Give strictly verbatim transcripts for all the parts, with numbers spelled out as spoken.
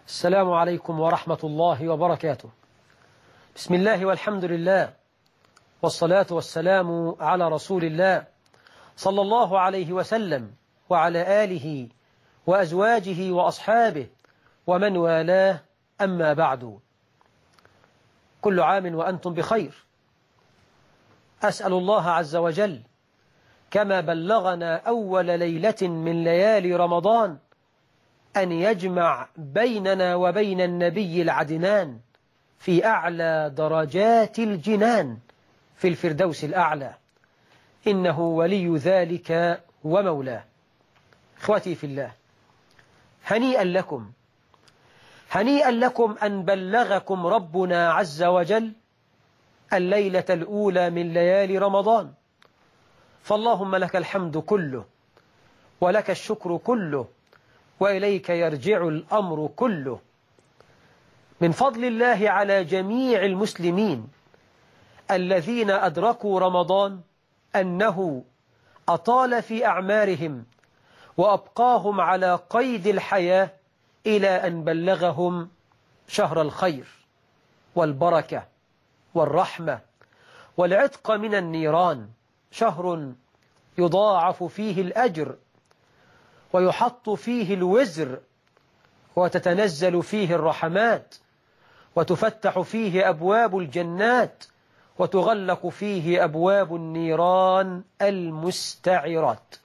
السلام عليكم ورحمة الله وبركاته. بسم الله والحمد لله، والصلاة والسلام على رسول الله صلى الله عليه وسلم وعلى آله وأزواجه وأصحابه ومن والاه، أما بعد. كل عام وأنتم بخير. أسأل الله عز وجل كما بلغنا أول ليلة من ليالي رمضان أن يجمع بيننا وبين النبي العدنان في أعلى درجات الجنان في الفردوس الأعلى، إنه ولي ذلك ومولاه. إخوتي في الله، هنيئا لكم هنيئا لكم أن بلغكم ربنا عز وجل الليلة الأولى من ليالي رمضان، فاللهم لك الحمد كله ولك الشكر كله وإليك يرجع الأمر كله. من فضل الله على جميع المسلمين الذين أدركوا رمضان أنه أطال في أعمارهم وأبقاهم على قيد الحياة إلى أن بلغهم شهر الخير والبركة والرحمة والعتق من النيران، شهر يضاعف فيه الأجر ويحط فيه الوزر وتتنزل فيه الرحمات وتفتح فيه أبواب الجنات وتغلق فيه أبواب النيران المستعرات.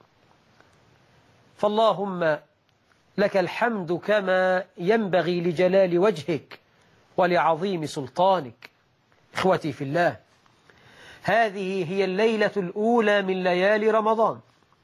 فاللهم لك الحمد كما ينبغي لجلال وجهك ولعظيم سلطانك. إخوتي في الله، هذه هي الليلة الأولى من ليالي رمضان،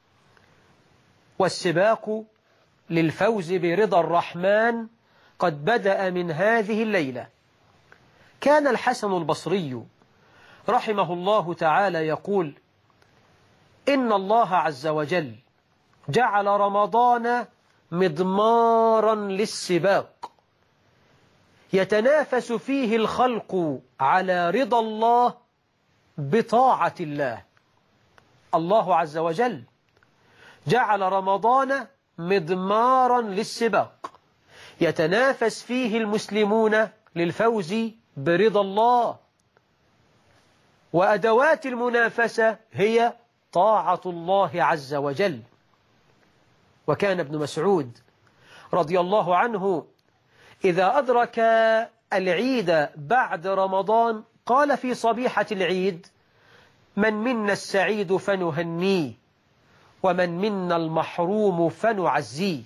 والسباق للفوز برضا الرحمن قد بدأ من هذه الليلة. كان الحسن البصري رحمه الله تعالى يقول: إن الله عز وجل جعل رمضان مضمارا للسباق يتنافس فيه الخلق على رضا الله بطاعة الله. الله عز وجل جعل رمضان مضمارا للسباق يتنافس فيه المسلمون للفوز برضا الله، وأدوات المنافسة هي طاعة الله عز وجل. وكان ابن مسعود رضي الله عنه إذا أدرك العيد بعد رمضان قال في صبيحة العيد: من منا السعيد فنهنيه ومن منا المحروم فنعزيه.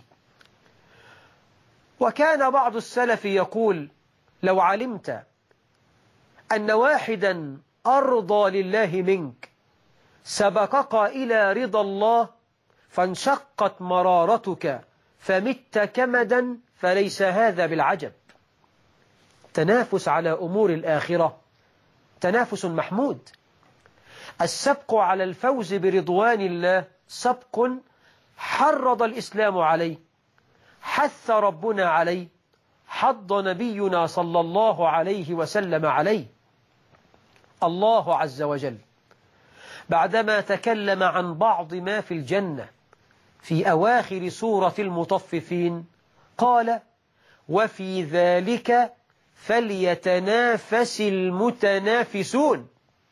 وكان بعض السلف يقول: لو علمت أن واحدا أرضى لله منك سبقك إلى رضا الله فانشقت مرارتك فمت كمدا فليس هذا بالعجب. تنافس على أمور الآخرة تنافس محمود. السبق على الفوز برضوان الله سبق حرض الإسلام عليه، حث ربنا عليه، حض نبينا صلى الله عليه وسلم عليه. الله عز وجل بعدما تكلم عن بعض ما في الجنة في أواخر سورة المطففين قال: وفي ذلك فليتنافس المتنافسون.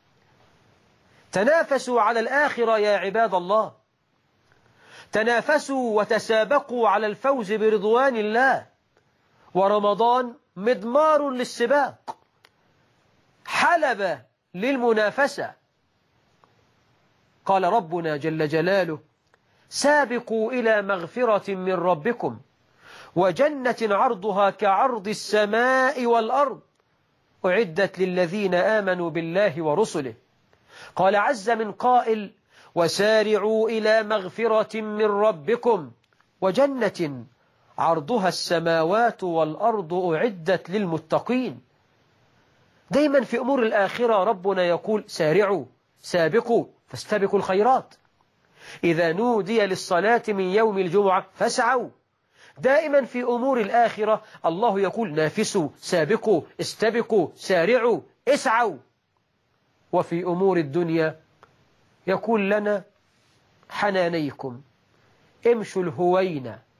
تنافسوا على الآخرة يا عباد الله، تنافسوا وتسابقوا على الفوز برضوان الله، ورمضان مضمار للسباق، حلب للمنافسة. قال ربنا جل جلاله: سابقوا إلى مغفرة من ربكم وجنة عرضها كعرض السماء والأرض أعدت للذين آمنوا بالله ورسله. قال عز من قائل: وسارعوا إلى مغفرة من ربكم وجنة عرضها السماوات والأرض أعدت للمتقين. دايما في أمور الآخرة ربنا يقول: سارعوا، سابقوا، فاستبقوا الخيرات. إذا نودي للصلاة من يوم الجمعة فاسعوا. دائما في أمور الآخرة الله يقول: نافسوا، سابقوا، استبقوا، سارعوا، اسعوا. وفي أمور الدنيا يقول لنا: حنانيكم، امشوا الهوين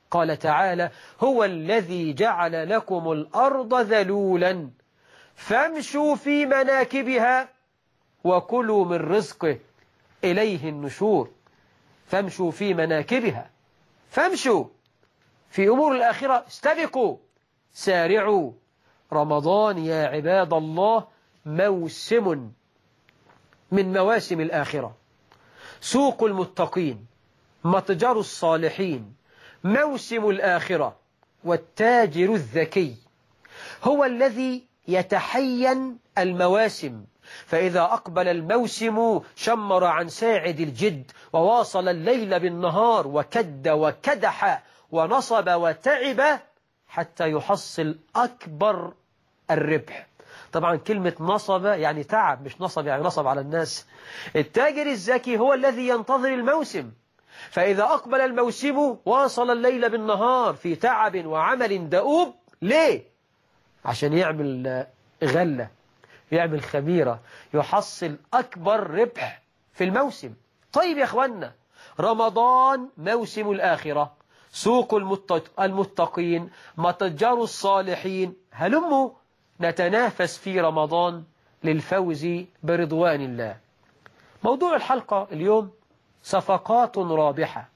قال تعالى: هو الذي جعل لكم الأرض ذلولا فامشوا في مناكبها وكلوا من رزقه إليه النشور. فامشوا في مناكبها، فامشوا في أمور الآخرة، استبقوا سارعوا. رمضان يا عباد الله موسم من مواسم الآخرة، سوق المتقين، متجر الصالحين، موسم الآخرة. والتاجر الذكي هو الذي يتحين المواسم، فإذا أقبل الموسم شمر عن ساعد الجد وواصل الليل بالنهار وكد وكدح ونصب وتعب حتى يحصل أكبر الربح. طبعا كلمة نصب يعني تعب، مش نصب يعني نصب على الناس. التاجر الذكي هو الذي ينتظر الموسم، فإذا أقبل الموسم واصل الليل بالنهار في تعب وعمل دؤوب. ليه؟ عشان يعمل غلة، يعمل خميرة، يحصل أكبر ربح في الموسم. طيب يا أخوانا، رمضان موسم الآخرة، سوق المتقين، متجر الصالحين. هلموا نتنافس في رمضان للفوز برضوان الله. موضوع الحلقة اليوم صفقات رابحة.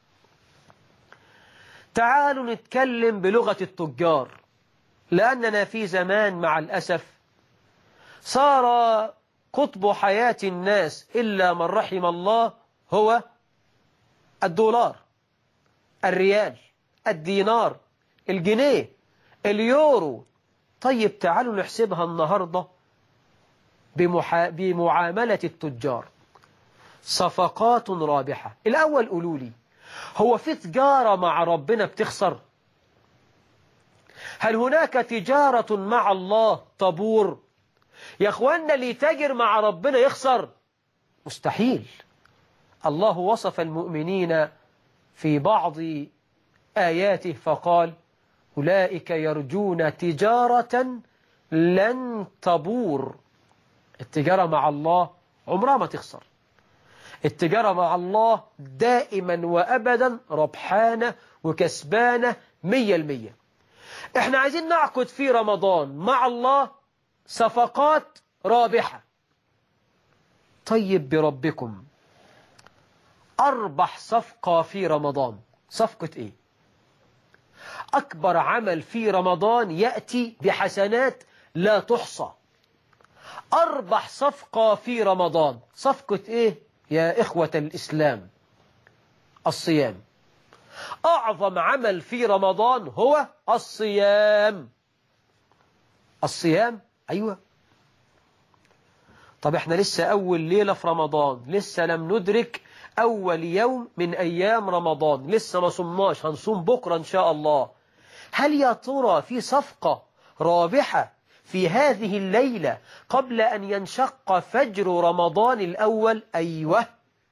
تعالوا نتكلم بلغة التجار، لأننا في زمان مع الأسف صار قطب حياة الناس إلا من رحم الله هو الدولار، الريال، الدينار، الجنيه، اليورو. طيب تعالوا نحسبها النهاردة بمحا... بمعاملة التجار. صفقات رابحة. الأول قولوا لي، هو في تجارة مع ربنا بتخسر؟ هل هناك تجارة مع الله تبور؟ يا أخوانا، اللي يتاجر مع ربنا يخسر؟ مستحيل. الله وصف المؤمنين في بعض آياته فقال: أولئك يرجون تجارة لن تبور. التجارة مع الله عمرها ما تخسر. التجارة مع الله دائما وأبدا ربحانة وكسبانة مية المية. احنا عايزين نعقد في رمضان مع الله صفقات رابحة. طيب بربكم، أربح صفقة في رمضان صفقة إيه؟ أكبر عمل في رمضان يأتي بحسنات لا تحصى. أربح صفقة في رمضان صفقة إيه يا إخوة الإسلام؟ الصيام. أعظم عمل في رمضان هو الصيام. الصيام، أيوة. طب احنا لسه أول ليلة في رمضان، لسه لم ندرك أول يوم من أيام رمضان، لسه ما صمناش، هنصوم بكرة إن شاء الله. هل يا ترى في صفقة رابحة في هذه الليلة قبل أن ينشق فجر رمضان الأول؟ أيوة.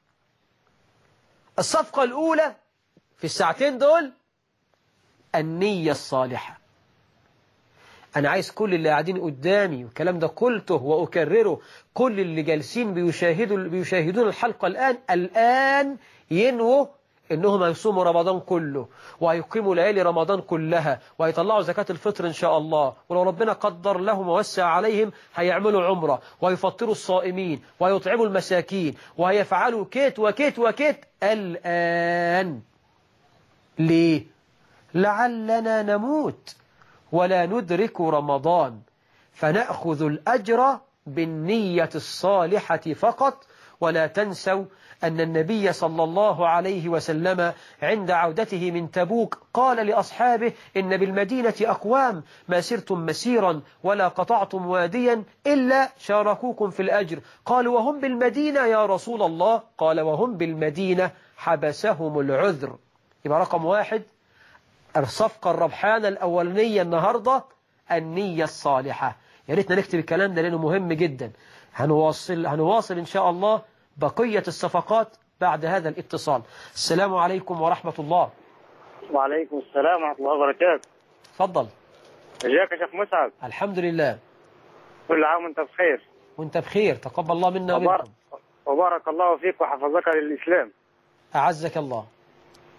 الصفقة الأولى في الساعتين دول النية الصالحة. أنا عايز كل اللي قاعدين قدامي، والكلام ده قلته وأكرره، كل اللي جالسين بيشاهدوا بيشاهدون الحلقة الآن الآن ينووا إنهم هيصوموا رمضان كله، وهيقيموا ليالي رمضان كلها، وهيطلعوا زكاة الفطر إن شاء الله، ولو ربنا قدر لهم ووسع عليهم هيعملوا عمرة، ويفطروا الصائمين، ويطعموا المساكين، وهيفعلوا كيت وكيت وكيت الآن. ليه؟ لعلنا نموت ولا ندرك رمضان، فنأخذ الأجر بالنية الصالحة فقط. ولا تنسوا أن النبي صلى الله عليه وسلم عند عودته من تبوك قال لأصحابه: إن بالمدينة أقوام ما سرتم مسيرا ولا قطعتم واديا إلا شاركوكم في الأجر. قالوا: وهم بالمدينة يا رسول الله؟ قال: وهم بالمدينة حبسهم العذر. يبقى رقم واحد، الصفقة الربحانة الأولانية النهاردة النية الصالحة. يا ريتنا نكتب الكلام ده لأنه مهم جدا. هنواصل هنواصل إن شاء الله بقية الصفقات بعد هذا الاتصال. السلام عليكم ورحمة الله. وعليكم السلام ورحمة الله وبركاته. تفضل. ازيك يا شيخ مسعد؟ الحمد لله. كل عام وانت بخير. وانت بخير، تقبل الله منا ومنكم. وبارك الله فيك وحفظك للإسلام. أعزك الله.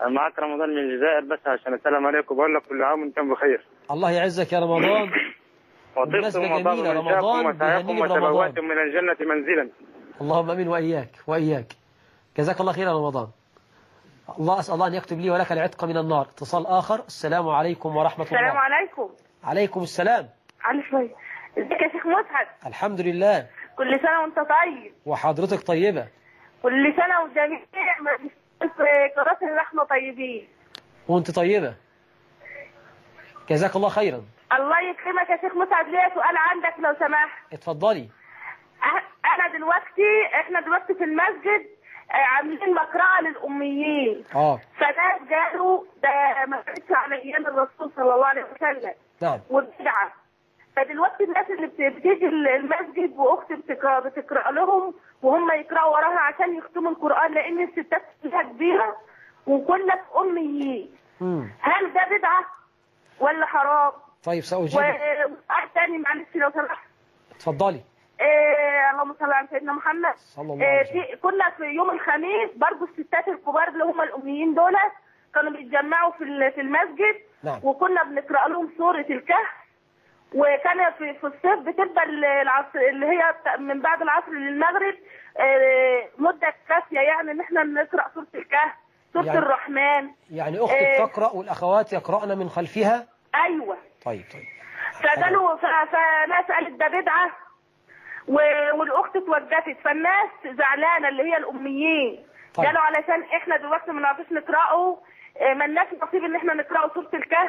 معك رمضان من الجزائر، بس عشان السلام عليكم بقول لك كل عام وانتم بخير. الله يعزك يا رمضان. وطبتم بالنسبة جميلة، رمضان بيهنيني برمضان. وتبوأتم من الجنة منزلا. اللهم امين واياك واياك. جزاك الله خير يا رمضان. الله أسأل الله أن يكتب لي ولك العتق من النار. اتصال آخر. السلام عليكم ورحمة الله. السلام عليكم. عليكم السلام. علي شوية. ازيك يا شيخ مسعد؟ الحمد لله. كل سنة وانت طيب. وحضرتك طيبة. كل سنة وجميع في قناة الرحمة طيبين. وانت طيبة. جزاك الله خيرا. الله يكرمك يا شيخ مسعد، ليا سؤال عندك لو سمحت. اتفضلي. انا دلوقتي احنا دلوقتي في المسجد عاملين مقرعة للأميين. اه فناس قالوا ده ما كانتش على ايام الرسول صلى الله عليه وسلم. نعم. وبدعة. فدلوقتي الناس اللي بتيجي المسجد واختي بتقرا بتقرا لهم وهم يقراوا وراها عشان يختموا القرآن، لان الستات فيها كبيرة وكلك أميين. امم هل ده بدعة ولا حرام؟ طيب سأجيب. وسؤال تاني معلش لو سمحت. اتفضلي. إيه اللهم صل على سيدنا محمد. صلى الله عليه وسلم. إيه كنا في يوم الخميس برضه الستات الكبار اللي هم الأميين دول كانوا بيتجمعوا في في المسجد. نعم. وكنا بنقرأ لهم سورة الكهف. وكان في في الصيف بتبقى العصر اللي هي من بعد العصر للمغرب إيه مدة كافية يعني ان احنا نقرأ سورة الكهف، سورة يعني الرحمن. يعني اختك إيه تقرأ والاخوات يقرأن من خلفها؟ ايوه. طيب طيب. فقالوا فناس قالت ده بدعة والاخت اتوجدت، فالناس زعلانه اللي هي الاميين. طيب. قالوا علشان احنا دلوقتي ما نعرفش نقراه ما لناش نصيب ان احنا نقراه سوره الكهف.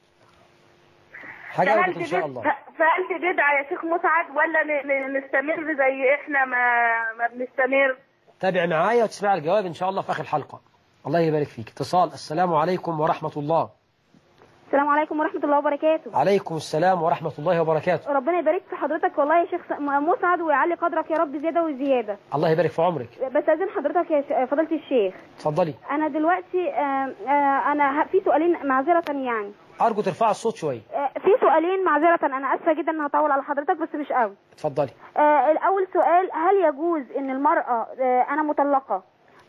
حاجه ان شاء الله. فهل دي بدعه يا شيخ مسعد ولا نستمر زي احنا ما ما بنستمر؟ تابع معايا وتسمع الجواب ان شاء الله في اخر الحلقه. الله يبارك فيك. اتصال. السلام عليكم ورحمه الله. السلام عليكم ورحمة الله وبركاته. عليكم السلام ورحمة الله وبركاته. ربنا يبارك في حضرتك والله يا شيخ مسعد ويعلي قدرك يا رب زيادة وزيادة. الله يبارك في عمرك. بس أذن حضرتك يا فضيلة الشيخ. اتفضلي. أنا دلوقتي آآ آآ أنا في سؤالين معذرة يعني. أرجو ترفع الصوت شوية. في سؤالين معذرة، أنا آسفة جدا إن هطول على حضرتك بس مش قوي. اتفضلي. الأول سؤال، هل يجوز إن المرأة أنا مطلقة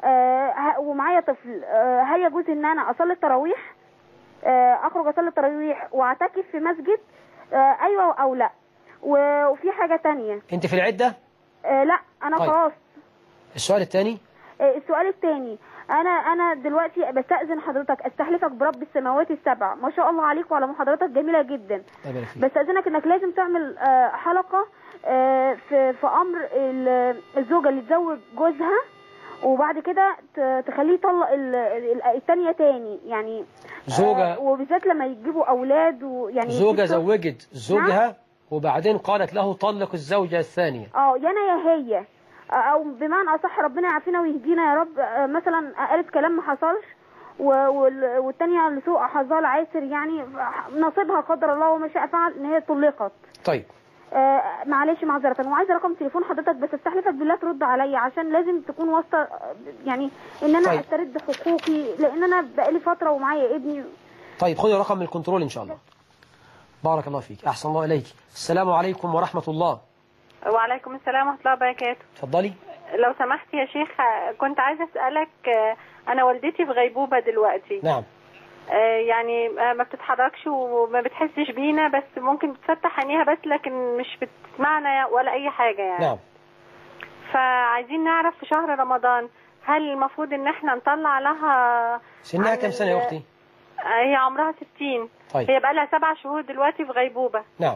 ومعايا طفل، هل يجوز إن أنا أصلي التراويح؟ اخرج اصلي التراويح واعتكف في مسجد؟ آه ايوه او لا؟ وفي حاجه تانية. انت في العده؟ آه لا انا طيب. خلاص. السؤال الثاني. آه السؤال الثاني، انا انا دلوقتي بستأذن حضرتك استحلفك برب السماوات السبع، ما شاء الله عليك وعلى محاضرتك جميله جدا. بستأذنك انك لازم تعمل آه حلقه آه في في امر الزوجه اللي تزوج جوزها وبعد كده تخليه يطلق الثانيه تاني يعني زوجة. آه وبالذات لما يجيبوا اولاد ويعني زوجة زوجت زوجها. نعم؟ وبعدين قالت له طلق الزوجة الثانية. اه يا انا يا هي، او بمعنى اصح ربنا يعافينا ويهدينا يا رب. آه مثلا قالت كلام ما حصلش والثانيه لسوء حظها العاسر يعني نصيبها قدر الله وما شاء فعل ان هي طلقت. طيب آه معلش معذرة، وعايزه رقم تليفون حضرتك بس استحلفك بالله ترد عليا عشان لازم تكون واسطه يعني ان انا طيب. استرد حقوقي لان انا بقالي فتره ومعايا ابني. طيب خدي رقم من الكنترول ان شاء الله. بارك الله فيك. احسن الله اليك. السلام عليكم ورحمه الله. وعليكم السلام ورحمه الله وبركاته. اتفضلي. لو سمحت يا شيخ كنت عايزه اسالك، انا والدتي في غيبوبه دلوقتي. نعم. يعني ما بتتحركش وما بتحسش بينا، بس ممكن بتفتح عينيها بس لكن مش بتسمعنا ولا اي حاجة يعني. نعم. فعايزين نعرف في شهر رمضان هل المفروض ان احنا نطلع لها سنها كم سنة يا اختي؟ هي عمرها ستين. طيب. هي بقى لها سبع شهور دلوقتي في غيبوبة. نعم.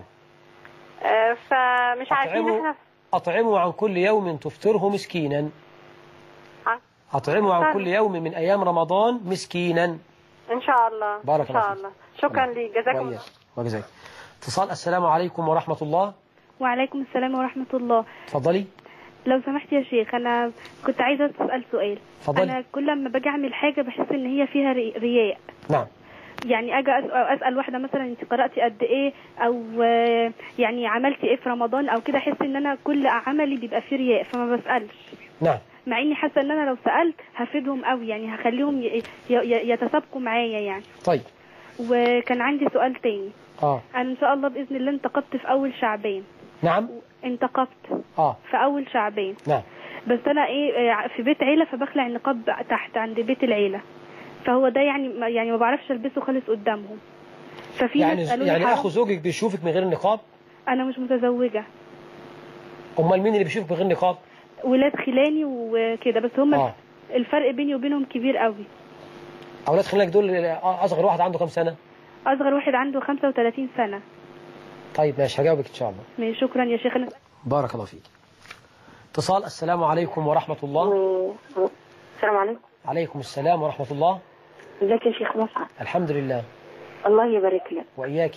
فمش عارفين احنا اطعموا عن كل يوم تفطره مسكينا. اطعموا عن كل يوم من ايام رمضان مسكينا. ان شاء الله. بارك الله. ان شاء الله. شكرا لي. جزاكم الله. وجزاك. اتصال. السلام عليكم ورحمة الله. وعليكم السلام ورحمة الله. اتفضلي. لو سمحت يا شيخ انا كنت عايزة اسأل سؤال. اتفضلي. انا كل ما باجي اعمل حاجة بحس ان هي فيها رياء. نعم. يعني اجي اسال واحده مثلا انت قراتي قد ايه او يعني عملتي ايه في رمضان او كده، احس ان انا كل عملي بيبقى فيه رياء فما بسالش. نعم. مع اني حاسه ان انا لو سالت هفيدهم قوي يعني هخليهم يتسابقوا معايا يعني. طيب. وكان عندي سؤال تاني. اه انا ان شاء الله باذن الله انتقبت في اول شعبان. نعم. انتقبت اه في اول شعبان. نعم. بس انا ايه في بيت عيله فبخلع النقاب تحت عند بيت العيله. فهو ده يعني يعني ما بعرفش البسه خالص قدامهم. ففي يعني ناس قالوا لي يعني حرام. اخو زوجك بيشوفك من غير نقاب؟ انا مش متزوجه. امال مين اللي بيشوفك من غير نقاب؟ ولاد خلاني وكده، بس هم آه. الفرق بيني وبينهم كبير قوي. اولاد خلانك دول اصغر واحد عنده كام سنه؟ اصغر واحد عنده خمسة وثلاثين سنه. طيب ماشي، هجاوبك ان شاء الله. ماشي، شكرا يا شيخنا. بارك الله فيك. اتصال. السلام عليكم ورحمه الله. السلام عليكم. عليكم السلام ورحمه الله. ازيك يا شيخ مصعب؟ الحمد لله. الله يبارك لك. واياك.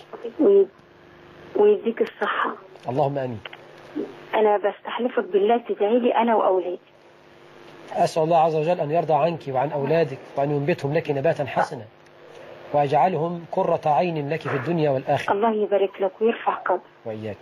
ويديك الصحه. اللهم امين. انا بستحلفك بالله تدعي لي انا واولادي. اسال الله عز وجل ان يرضى عنك وعن اولادك، وان ينبتهم لك نباتا حسنا، ويجعلهم قرة عين لك في الدنيا والآخرة. الله يبارك لك ويرفع قدرك. وإياك.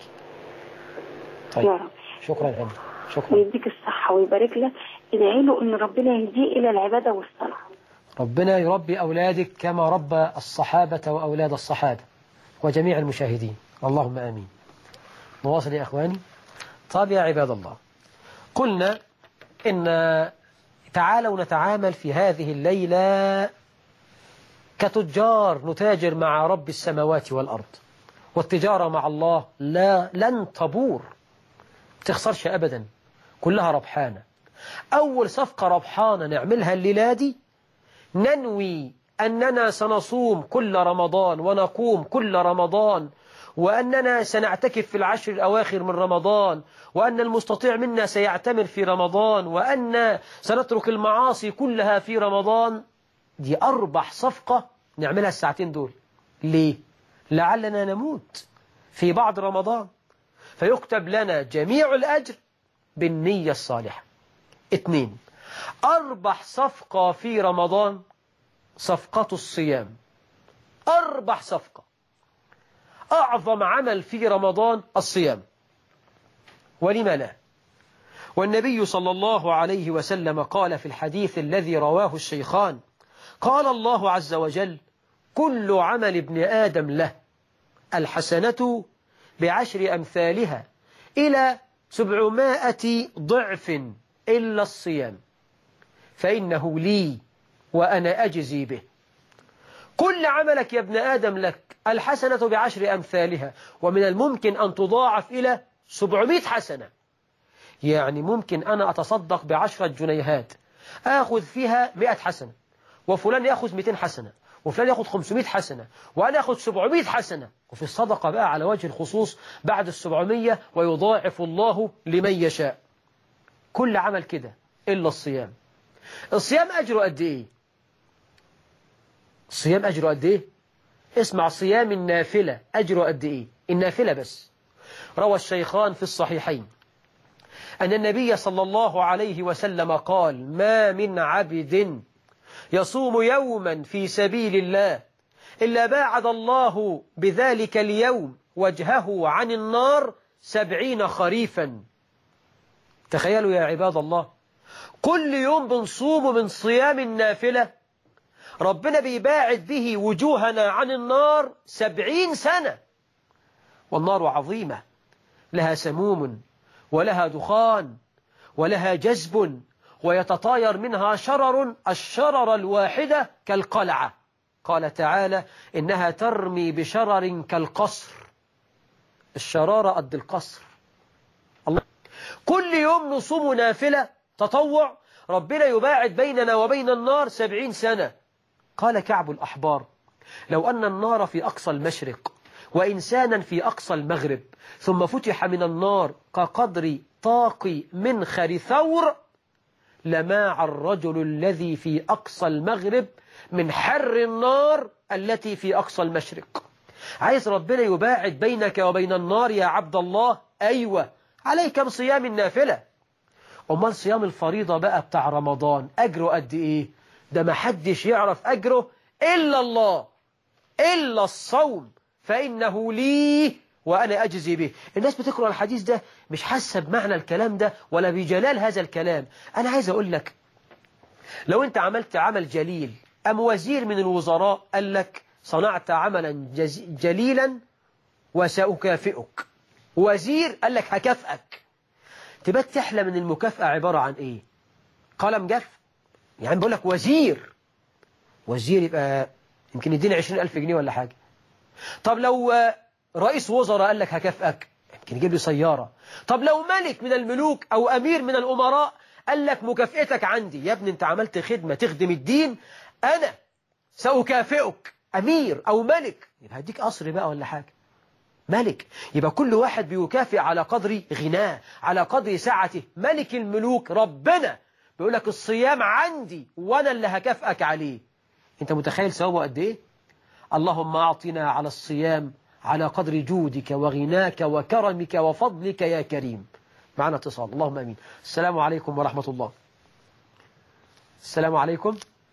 طيب يا رب. شكرا هند. شكرا. ويديك الصحة ويبارك لك. ادعي له ان ربنا يهديه الى العبادة والصلاة. ربنا يربي أولادك كما ربى الصحابة وأولاد الصحابة وجميع المشاهدين، اللهم آمين. نواصل يا أخواني. طيب يا عباد الله، قلنا إن تعالوا نتعامل في هذه الليلة كتجار نتاجر مع رب السماوات والأرض، والتجارة مع الله لا لن تبور، تخسرش أبدا، كلها ربحانة. أول صفقة ربحانة نعملها الليلة دي، ننوي أننا سنصوم كل رمضان ونقوم كل رمضان، وأننا سنعتكف في العشر الأواخر من رمضان، وأن المستطيع منا سيعتمر في رمضان، وأن سنترك المعاصي كلها في رمضان. دي أربح صفقة نعملها الساعتين دول. ليه؟ لعلنا نموت في بعض رمضان فيكتب لنا جميع الأجر بالنية الصالحة. اثنين، أربح صفقة في رمضان صفقة الصيام. أربح صفقة، أعظم عمل في رمضان الصيام. ولم لا؟ والنبي صلى الله عليه وسلم قال في الحديث الذي رواه الشيخان، قال الله عز وجل: كل عمل ابن آدم له، الحسنة بعشر أمثالها إلى سبعمائة ضعف إلا الصيام فإنه لي وأنا أجزي به. كل عملك يا ابن آدم لك، الحسنة بعشر أمثالها، ومن الممكن أن تضاعف إلى سبعمائة حسنة. يعني ممكن أنا أتصدق بعشرة جنيهات آخذ فيها مئة حسنة، وفلان يأخذ مئتين حسنة، وفلان يأخذ خمسمائة حسنة، وأنا أخذ سبعمائة حسنة. وفي الصدقة بقى على وجه الخصوص بعد السبعمية، ويضاعف الله لمن يشاء. كل عمل كده إلا الصيام. الصيام أجره قد إيه؟ الصيام أجره قد إيه؟ اسمع، صيام النافلة أجره قد إيه؟ النافلة بس. روى الشيخان في الصحيحين أن النبي صلى الله عليه وسلم قال: ما من عبد يصوم يوما في سبيل الله إلا باعد الله بذلك اليوم وجهه عن النار سبعين خريفا. تخيلوا يا عباد الله، كل يوم بنصوم من صيام النافلة ربنا بيباعد به وجوهنا عن النار سبعين سنة. والنار عظيمة، لها سموم ولها دخان ولها جذب، ويتطاير منها شرر، الشرر الواحدة كالقلعة. قال تعالى: إنها ترمي بشرر كالقصر. الشرارة قد القصر. الله. كل يوم نصوم نافلة تطوع ربنا يباعد بيننا وبين النار سبعين سنة. قال كعب الأحبار: لو أن النار في أقصى المشرق وإنسانا في أقصى المغرب، ثم فتح من النار كقدر طاق منخر ثور، لماع الرجل الذي في أقصى المغرب من حر النار التي في أقصى المشرق. عايز ربنا يباعد بينك وبين النار يا عبد الله؟ أيوة، عليك بصيام النافلة. أمال صيام الفريضة بقى بتاع رمضان أجره قد إيه؟ ده ما حدش يعرف أجره إلا الله. إلا الصوم فإنه لي وأنا أجزي به. الناس بتقرأ الحديث ده مش حاسة بمعنى الكلام ده ولا بجلال هذا الكلام. أنا عايز أقول لك، لو أنت عملت عمل جليل، أم وزير من الوزراء قال لك صنعت عملا جليلا وسأكافئك، وزير قال لك هكافئك، تبقى تحلم من المكافأة عبارة عن إيه؟ قلم جف؟ يعني بقول لك وزير وزير يبقى يمكن يديني عشرين ألف جنيه ولا حاجة. طب لو رئيس وزراء قال لك هكافئك يمكن يجيب لي سيارة. طب لو ملك من الملوك أو أمير من الأمراء قال لك مكافئتك عندي، يا ابني أنت عملت خدمة تخدم الدين، أنا سأكافئك. أمير أو ملك يبقى هديك قصر بقى ولا حاجة، ملك. يبقى كل واحد بيكافئ على قدر غناه، على قدر سعته. ملك الملوك ربنا بيقول لك الصيام عندي وأنا اللي هكافئك عليه. أنت متخيل ثوابه قد إيه؟ اللهم أعطنا على الصيام على قدر جودك وغناك وكرمك وفضلك يا كريم. معنا اتصال، اللهم أمين. السلام عليكم ورحمة الله. السلام عليكم.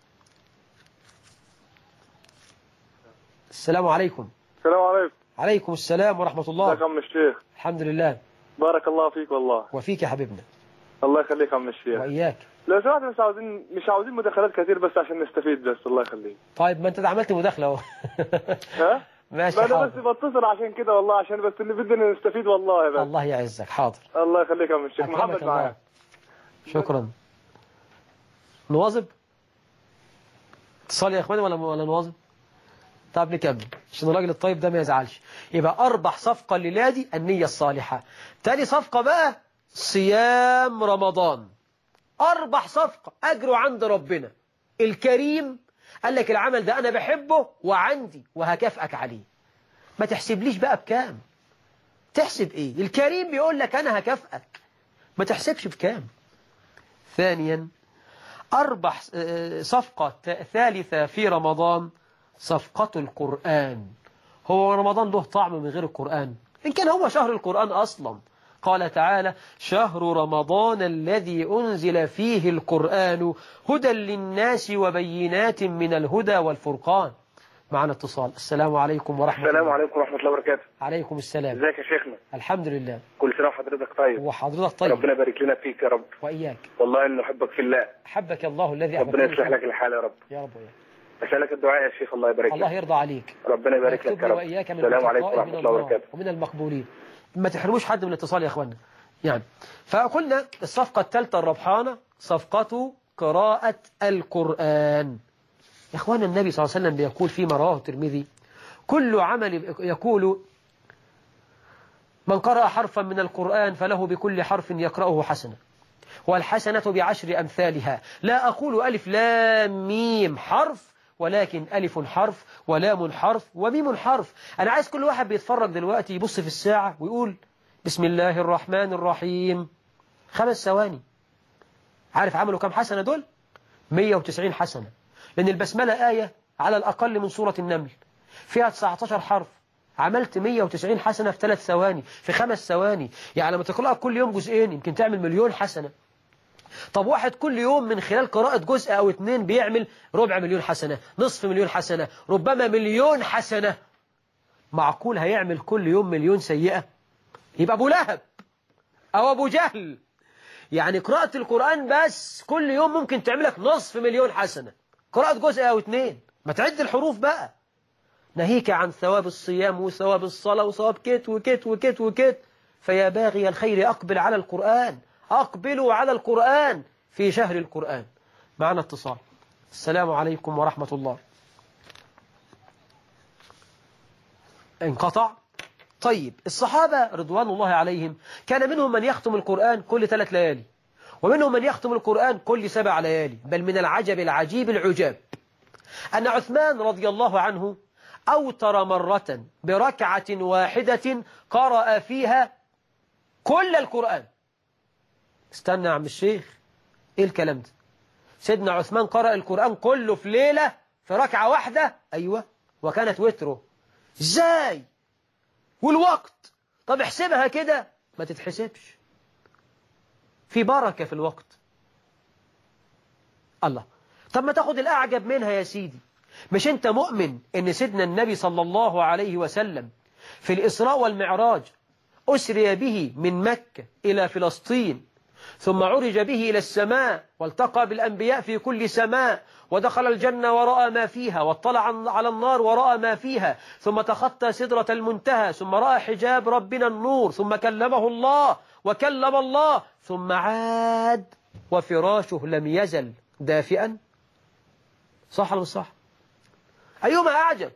السلام عليكم. السلام عليكم. عليكم السلام ورحمة الله. ازيك يا عم الشيخ؟ الحمد لله. بارك الله فيك والله. وفيك يا حبيبنا. الله يخليك يا عم الشيخ. وإياك. لو سمحت مش عاوزين مش عاوزين مداخلات كتير بس عشان نستفيد بس. الله يخليك. طيب ما انت عملت مداخلة اهو. ها؟ ماشي. ما انا حاضر. بس بتصل عشان كده والله، عشان بس اللي بدنا نستفيد والله بس. الله يعزك. حاضر. الله يخليك يا عم الشيخ. محمد معاك. شكرا. نواظب اتصال يا اخواني ولا ولا نواظب؟ طب نكمل عشان الراجل الطيب ده ما يزعلش. يبقى أربح صفقة الليلة دي النية الصالحة. تاني صفقة بقى صيام رمضان. أربح صفقة أجره عند ربنا الكريم. قال لك العمل ده أنا بحبه وعندي وهكافئك عليه. ما تحسبليش بقى بكام، تحسب إيه؟ الكريم بيقول لك أنا هكافئك، ما تحسبش بكام. ثانيا أربح صفقة ثالثة في رمضان صفقة القرآن. هو رمضان له طعم من غير القرآن؟ إن كان هو شهر القرآن أصلا. قال تعالى شهر رمضان الذي أنزل فيه القرآن هدى للناس وبينات من الهدى والفرقان. معنا اتصال. السلام عليكم ورحمة الله. السلام عليكم ورحمة الله وبركاته. عليكم السلام. ازيك يا شيخنا؟ الحمد لله. كل سنة وحضرتك طيب. وحضرتك طيب. ربنا يبارك لنا فيك يا رب. وإياك. والله إنه أحبك في الله. أحبك الله الذي ربنا يصلح لك الحال يا رب. يا رب وإياك. أسألك الدعاء يا شيخ. الله يبارك لك. الله يرضى عليك. ربنا يبارك لك يا رب. السلام عليكم ورحمة الله وبركاته. ومن المقبولين. ما تحرموش حد من الاتصال يا أخوانا. يعني فقلنا الصفقة الثالثة الربحانة صفقة قراءة القرآن. يا أخوانا النبي صلى الله عليه وسلم بيقول فيما رواه الترمذي كل عمل، يقول من قرأ حرفا من القرآن فله بكل حرف يقرأه حسنة والحسنة بعشر أمثالها. لا أقول ألف لام ميم حرف، ولكن ألف حرف ولام حرف وميم حرف. أنا عايز كل واحد بيتفرج دلوقتي يبص في الساعة ويقول بسم الله الرحمن الرحيم خمس ثواني. عارف عملوا كم حسنة دول؟ مية وتسعين حسنة. لأن البسملة آية على الأقل من سورة النمل فيها تسعة عشر حرف. عملت مية وتسعين حسنة في ثلاث ثواني، في خمس ثواني. يعني لما تقرأها كل يوم جزئين يمكن تعمل مليون حسنة. طب واحد كل يوم من خلال قراءة جزء أو اتنين بيعمل ربع مليون حسنة، نصف مليون حسنة، ربما مليون حسنة. معقول هيعمل كل يوم مليون سيئة؟ يبقى أبو لهب أو أبو جهل. يعني قراءة القرآن بس كل يوم ممكن تعملك نصف مليون حسنة، قراءة جزء أو اتنين. ما تعد الحروف بقى. ناهيك عن ثواب الصيام وثواب الصلاة وثواب كت وكت وكت وكت. فيا باغي الخير أقبل على القرآن، أقبلوا على القرآن في شهر القرآن. معنا اتصال. السلام عليكم ورحمة الله. انقطع. طيب الصحابة رضوان الله عليهم كان منهم من يختم القرآن كل ثلاث ليالي، ومنهم من يختم القرآن كل سبع ليالي. بل من العجب العجيب العجاب أن عثمان رضي الله عنه أوتر مرة بركعة واحدة قرأ فيها كل القرآن. استنى يا عم الشيخ، إيه الكلام ده؟ سيدنا عثمان قرأ القرآن كله في ليلة في ركعة واحدة؟ أيوة، وكانت وتره. إزاي؟ والوقت؟ طب احسبها كده. ما تتحسبش، في بركة في الوقت. الله. طب ما تاخد الأعجب منها يا سيدي. مش أنت مؤمن أن سيدنا النبي صلى الله عليه وسلم في الإسراء والمعراج أسري به من مكة إلى فلسطين، ثم عرج به إلى السماء والتقى بالأنبياء في كل سماء، ودخل الجنة ورأى ما فيها، واطلع على النار ورأى ما فيها، ثم تخطى سدرة المنتهى، ثم رأى حجاب ربنا النور، ثم كلمه الله وكلم الله، ثم عاد وفراشه لم يزل دافئا؟ صح ولا مش صح؟ أيهما أعجب؟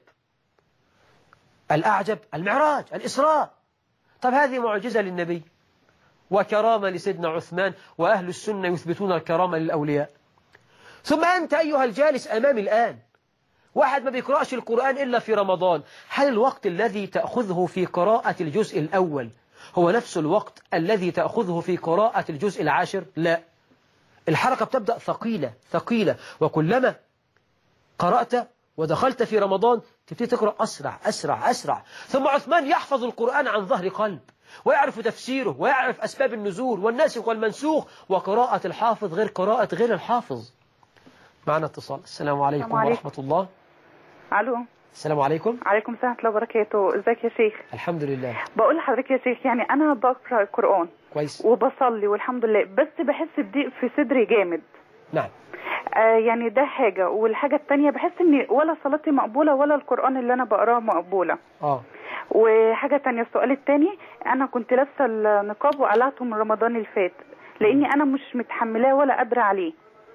الأعجب المعراج، الإسراء. طب هذه معجزة للنبي وكرامة لسيدنا عثمان، وأهل السنة يثبتون الكرامة للأولياء. ثم أنت أيها الجالس أمامي الآن، واحد ما بيقرأش القرآن إلا في رمضان، هل الوقت الذي تأخذه في قراءة الجزء الأول هو نفس الوقت الذي تأخذه في قراءة الجزء العاشر؟ لا، الحركة بتبدأ ثقيلة ثقيلة، وكلما قرأت ودخلت في رمضان تبتدي تقرأ أسرع أسرع أسرع. ثم عثمان يحفظ القرآن عن ظهر قلب، ويعرف تفسيره، ويعرف أسباب النزول والناسخ والمنسوخ، وقراءة الحافظ غير قراءة غير الحافظ. معنا اتصال. السلام عليكم, السلام عليكم ورحمة الله. ألو. السلام عليكم. عليكم السلام ورحمة الله وبركاته. ازيك يا شيخ؟ الحمد لله. بقول لحضرتك يا شيخ، يعني أنا بقرأ القرآن كويس وبصلي والحمد لله، بس بحس بضيق في صدري جامد. نعم. آه يعني ده حاجة، والحاجة التانية بحس إن ولا صلاتي مقبولة ولا القرآن اللي أنا بقراه مقبولة. اه وحاجة تانية، السؤال التاني، أنا كنت لابسة النقاب وقلعته من رمضان اللي فات، لأني أنا مش متحملاه ولا قادرة عليه.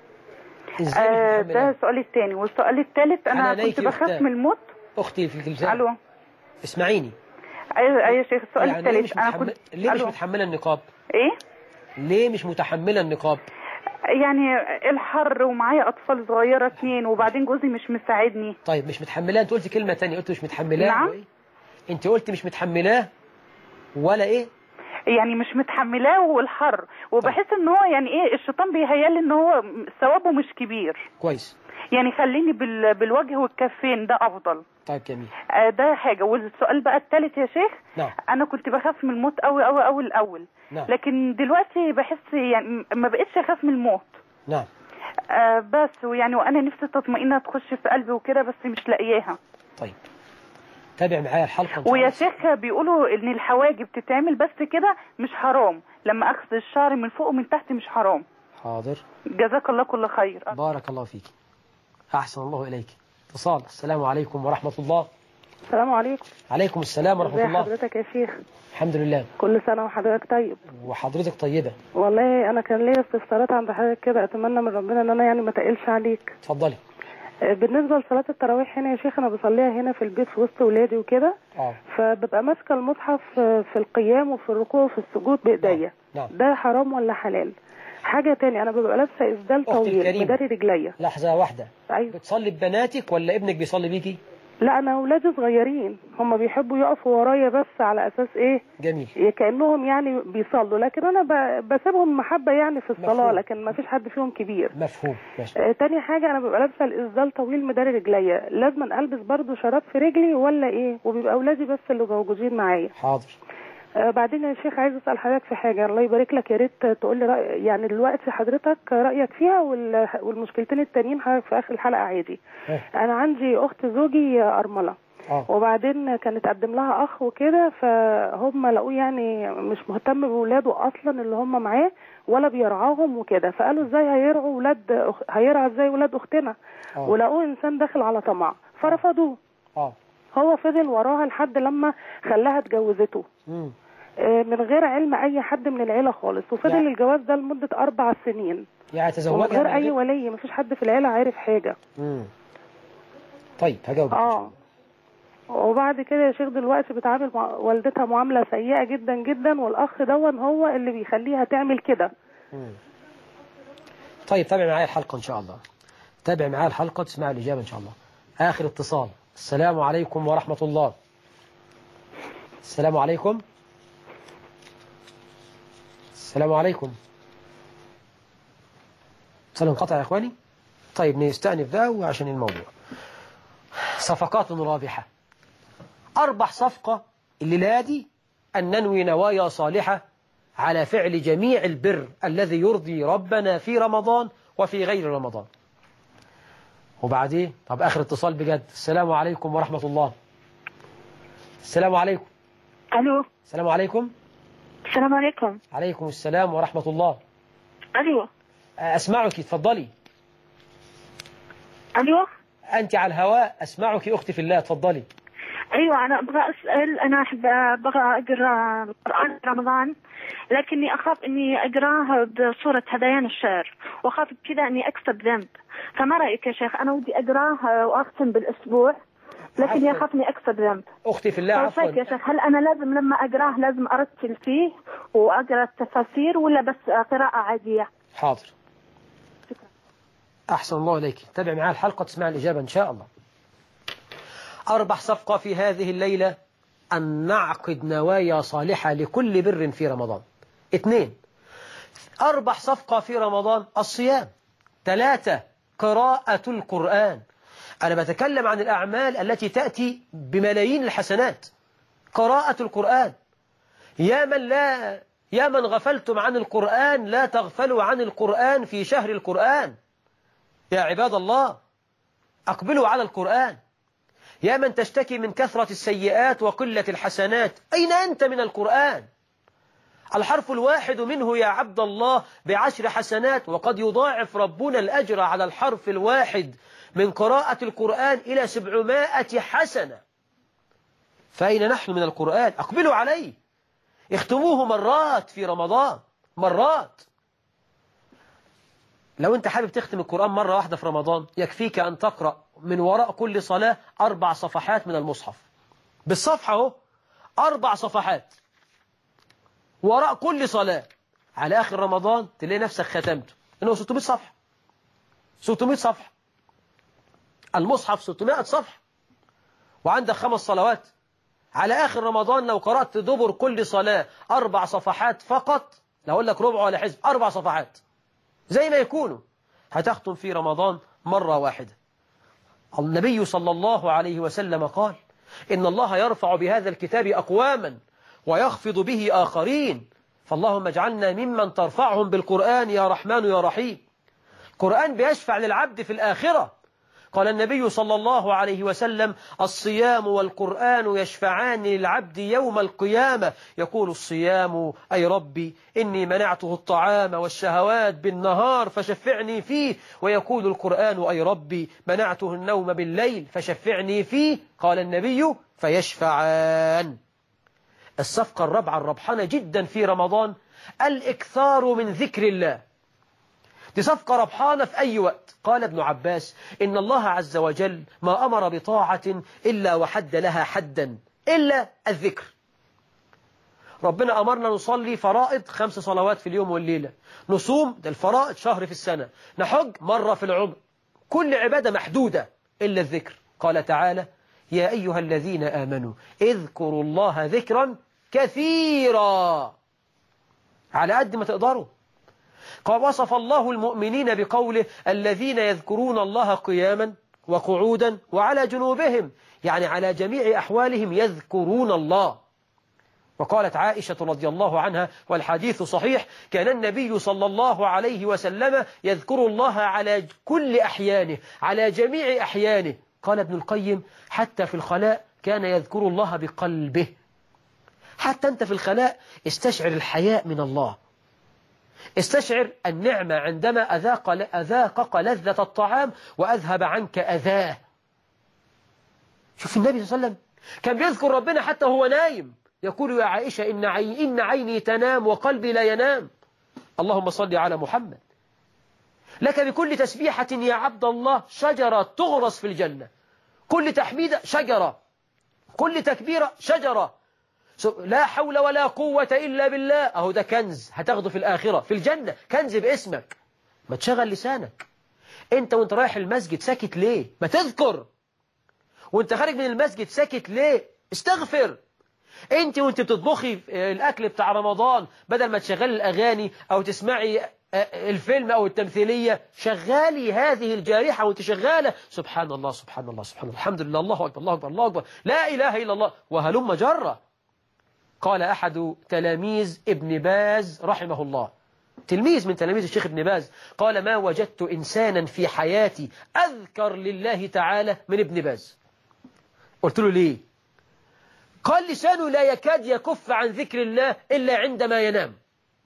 آه ده السؤال التاني. والسؤال التالت، أنا كنت بخاف من الموت. أختي في الكلام. ألو. اسمعيني. أيوة أيوة يا شيخ. السؤال يعني التالت، ليه مش, أنا متحمل... كنت ليه مش ألو. متحملة النقاب؟ إيه؟ ليه مش متحملة النقاب؟ يعني الحر ومعايا أطفال صغيرة اتنين، وبعدين جوزي مش مساعدني. طيب مش متحملاه، أنت قلت كلمة تانية، قلت مش متحملاه. نعم. إيه؟ أنت قلت مش متحملاه ولا إيه؟ يعني مش متحملاه والحر، وبحس ان هو يعني ايه، الشيطان بيهيالي ان هو ثوابه مش كبير. كويس. يعني خليني بال... بالوجه والكفين، ده افضل. طيب جميل. آه ده حاجة. والسؤال بقى الثالث يا شيخ. نعم. انا كنت بخاف من الموت قوي قوي قوي الاول. نعم. لكن دلوقتي بحس يعني ما بقتش اخاف من الموت. نعم. آه بس ويعني وانا نفسي تطمئنها تخش في قلبي وكده، بس مش لاقياها. طيب تابع معايا الحلقة. ويا شيخ بيقولوا ان الحواجب تتعمل بس كده مش حرام، لما اخذ الشعر من فوق ومن تحت مش حرام. حاضر. جزاك الله كل خير. بارك الله فيك. أحسن الله إليك. اتصال. السلام عليكم ورحمة الله. السلام عليكم. عليكم السلام ورحمة الله. ازي حضرتك يا شيخ؟ الحمد لله. كل سنة وحضرتك طيب. وحضرتك طيبة. والله أنا كان ليا استفسارات عند حضرتك كده، أتمنى من ربنا إن أنا يعني ما تقلش عليك. اتفضلي. بالنسبة لصلاة التراويح هنا يا شيخ، أنا بصليها هنا في البيت في وسط ولادي وكده. اه فببقى ماسكة المصحف في القيام وفي الركوع وفي السجود بإيديا. نعم. ده حرام ولا حلال؟ حاجة تاني، أنا ببقى لابسة إسدال طويل مداري رجليا. لحظة واحدة. أيوة. بتصلي ببناتك ولا ابنك بيصلي بيكي؟ لا أنا أولادي صغيرين، هم بيحبوا يقفوا ورايا بس على أساس إيه؟ جميل. كأنهم يعني بيصلوا، لكن أنا بسيبهم محبة يعني في الصلاة. مفهوم. لكن ما فيش حد فيهم كبير. مفهوم. ماشي. آه تاني حاجة، أنا ببقى لابسة الإسدال طويل مداري رجليا، لازم ألبس برضو شراب في رجلي ولا إيه؟ وبيبقى أولادي بس اللي موجودين معايا. حاضر. آه بعدين يا شيخ عايز أسأل حضرتك في حاجة، الله يبارك لك، يا ريت تقول لي رأي يعني دلوقتي حضرتك رأيك فيها والمشكلتين التانيين في آخر الحلقة عادي. اه. أنا عندي أخت زوجي أرملة. اه. وبعدين كانت قدم لها أخ وكده، فهم لقوه يعني مش مهتم بولاده أصلا اللي هم معاه ولا بيرعاهم وكده، فقالوا ازاي هيرعوا ولاد هيرعى ازاي ولاد أختنا. اه. ولقوه إنسان داخل على طمع فرفضوه. اه. هو فضل وراها لحد لما خلاها اتجوزته. امم من غير علم اي حد من العيله خالص، وفضل يعني الجواز ده لمده اربع سنين يعني تزوجها من غير اي ولي، مفيش حد في العيله عارف حاجه. امم طيب هجاوبك. اه وبعد كده يا شيخ دلوقتي بتعامل مع والدتها معامله سيئه جدا جدا، والاخ دون هو اللي بيخليها تعمل كده. امم طيب تابع معايا الحلقه ان شاء الله، تابع معايا الحلقه تسمع الاجابه ان شاء الله. اخر اتصال. السلام عليكم ورحمه الله. السلام عليكم. السلام عليكم. اتصال انقطع يا اخواني. طيب نستأنف ده وعشان الموضوع. صفقات رابحة. أربح صفقة الليلة دي أن ننوي نوايا صالحة على فعل جميع البر الذي يرضي ربنا في رمضان وفي غير رمضان. وبعدين طب آخر اتصال بجد. السلام عليكم ورحمة الله. السلام عليكم. ألو. السلام عليكم. السلام عليكم. عليكم السلام ورحمة الله. أيوة. أسمعك تفضلي. أيوة. أنت على الهواء أسمعك أختي في الله تفضلي. أيوة أنا أبغى أسأل، أنا أحب أبغى أقرأ القرآن في رمضان، لكني أخاف إني أقرأه بصورة هذيان الشعر، وأخاف كذا إني أكسب ذنب. فما رأيك يا شيخ؟ أنا ودي أقرأه وأختم بالأسبوع، لكني أخاف إني أكسب ذنب. أختي في الله عفوا يا شيخ، هل أنا لازم لما أقرأه لازم أرتل فيه وأقرأ التفاسير ولا بس قراءة عادية؟ حاضر. شكرا. أحسن الله إليك. تابع معي الحلقة تسمع الإجابة إن شاء الله. أربح صفقة في هذه الليلة أن نعقد نوايا صالحة لكل بر في رمضان. اثنين، أربح صفقة في رمضان الصيام. ثلاثة، قراءة القرآن. أنا بتكلم عن الأعمال التي تأتي بملايين الحسنات. قراءة القرآن. يا من لا يا من غفلتم عن القرآن لا تغفلوا عن القرآن في شهر القرآن. يا عباد الله أقبلوا على القرآن. يا من تشتكي من كثرة السيئات وقلة الحسنات، أين أنت من القرآن؟ الحرف الواحد منه يا عبد الله بعشر حسنات، وقد يضاعف ربنا الأجر على الحرف الواحد من قراءة القرآن إلى سبعمائة حسنة. فأين نحن من القرآن؟ أقبلوا عليه. اختموه مرات في رمضان، مرات. لو أنت حابب تختم القرآن مرة واحدة في رمضان يكفيك أن تقرأ من وراء كل صلاة أربع صفحات من المصحف. بالصفحة اهو أربع صفحات وراء كل صلاة. على آخر رمضان تلاقي نفسك ختمته، إنه ستمائة صفحة. ستمائة صفحة. المصحف ستمائة صفحة، وعندك خمس صلوات. على آخر رمضان لو قرأت دبر كل صلاة أربع صفحات فقط، لا أقول لك ربع ولا حزب، أربع صفحات زي ما يكونوا، هتختم في رمضان مرة واحدة. النبي صلى الله عليه وسلم قال: إن الله يرفع بهذا الكتاب أقواما ويخفض به آخرين، فاللهم اجعلنا ممن ترفعهم بالقرآن يا رحمن يا رحيم. القرآن بيشفع للعبد في الآخرة. قال النبي صلى الله عليه وسلم: الصيام والقرآن يشفعان للعبد يوم القيامة. يقول الصيام: أي ربي إني منعته الطعام والشهوات بالنهار فشفعني فيه. ويقول القرآن: أي ربي منعته النوم بالليل فشفعني فيه. قال النبي: فيشفعان. الصفقة الرابعة الربحانة جدا في رمضان الإكثار من ذكر الله. دي صفقة ربحانة في أي وقت. قال ابن عباس: إن الله عز وجل ما أمر بطاعة إلا وحد لها حدا إلا الذكر. ربنا أمرنا نصلي فرائض خمس صلوات في اليوم والليلة، نصوم ده الفرائض شهر في السنة، نحج مرة في العمر، كل عبادة محدودة إلا الذكر. قال تعالى: يا أيها الذين آمنوا اذكروا الله ذكرا كثيرا، على قد ما تقدروا. قال: وصف الله المؤمنين بقوله: الذين يذكرون الله قياما وقعودا وعلى جنوبهم، يعني على جميع أحوالهم يذكرون الله. وقالت عائشة رضي الله عنها والحديث صحيح: كان النبي صلى الله عليه وسلم يذكر الله على كل أحيانه، على جميع أحيانه. قال ابن القيم: حتى في الخلاء كان يذكر الله بقلبه. حتى أنت في الخلاء استشعر الحياء من الله، استشعر النعمة عندما أذاق أذاقك لذة الطعام وأذهب عنك أذاه. شوف النبي صلى الله عليه وسلم كان بيذكر ربنا حتى هو نايم، يقول: يا عائشة إن, عي... إن عيني تنام وقلبي لا ينام. اللهم صل على محمد. لك بكل تسبيحة يا عبد الله شجرة تغرس في الجنة، كل تحميدة شجرة، كل تكبيرة شجرة. لا حول ولا قوة إلا بالله. أهو ده كنز هتاخده في الآخرة في الجنة، كنز باسمك. ما تشغل لسانك. أنت وانت رايح المسجد ساكت ليه؟ ما تذكر. وانت خارج من المسجد ساكت ليه؟ استغفر. أنت وانت بتطبخي الأكل بتاع رمضان بدل ما تشغل الأغاني أو تسمعي الفيلم أو التمثيلية، شغالي هذه الجارحة وانت شغالة سبحان الله سبحان الله سبحان الله الحمد لله الله أكبر الله أكبر الله أكبر لا إله إلا الله وهلم جرة. قال أحد تلاميذ ابن باز رحمه الله، تلميذ من تلاميذ الشيخ ابن باز، قال: ما وجدت إنسانا في حياتي أذكر لله تعالى من ابن باز. قلت له: ليه؟ قال: لسانه لا يكاد يكف عن ذكر الله إلا عندما ينام.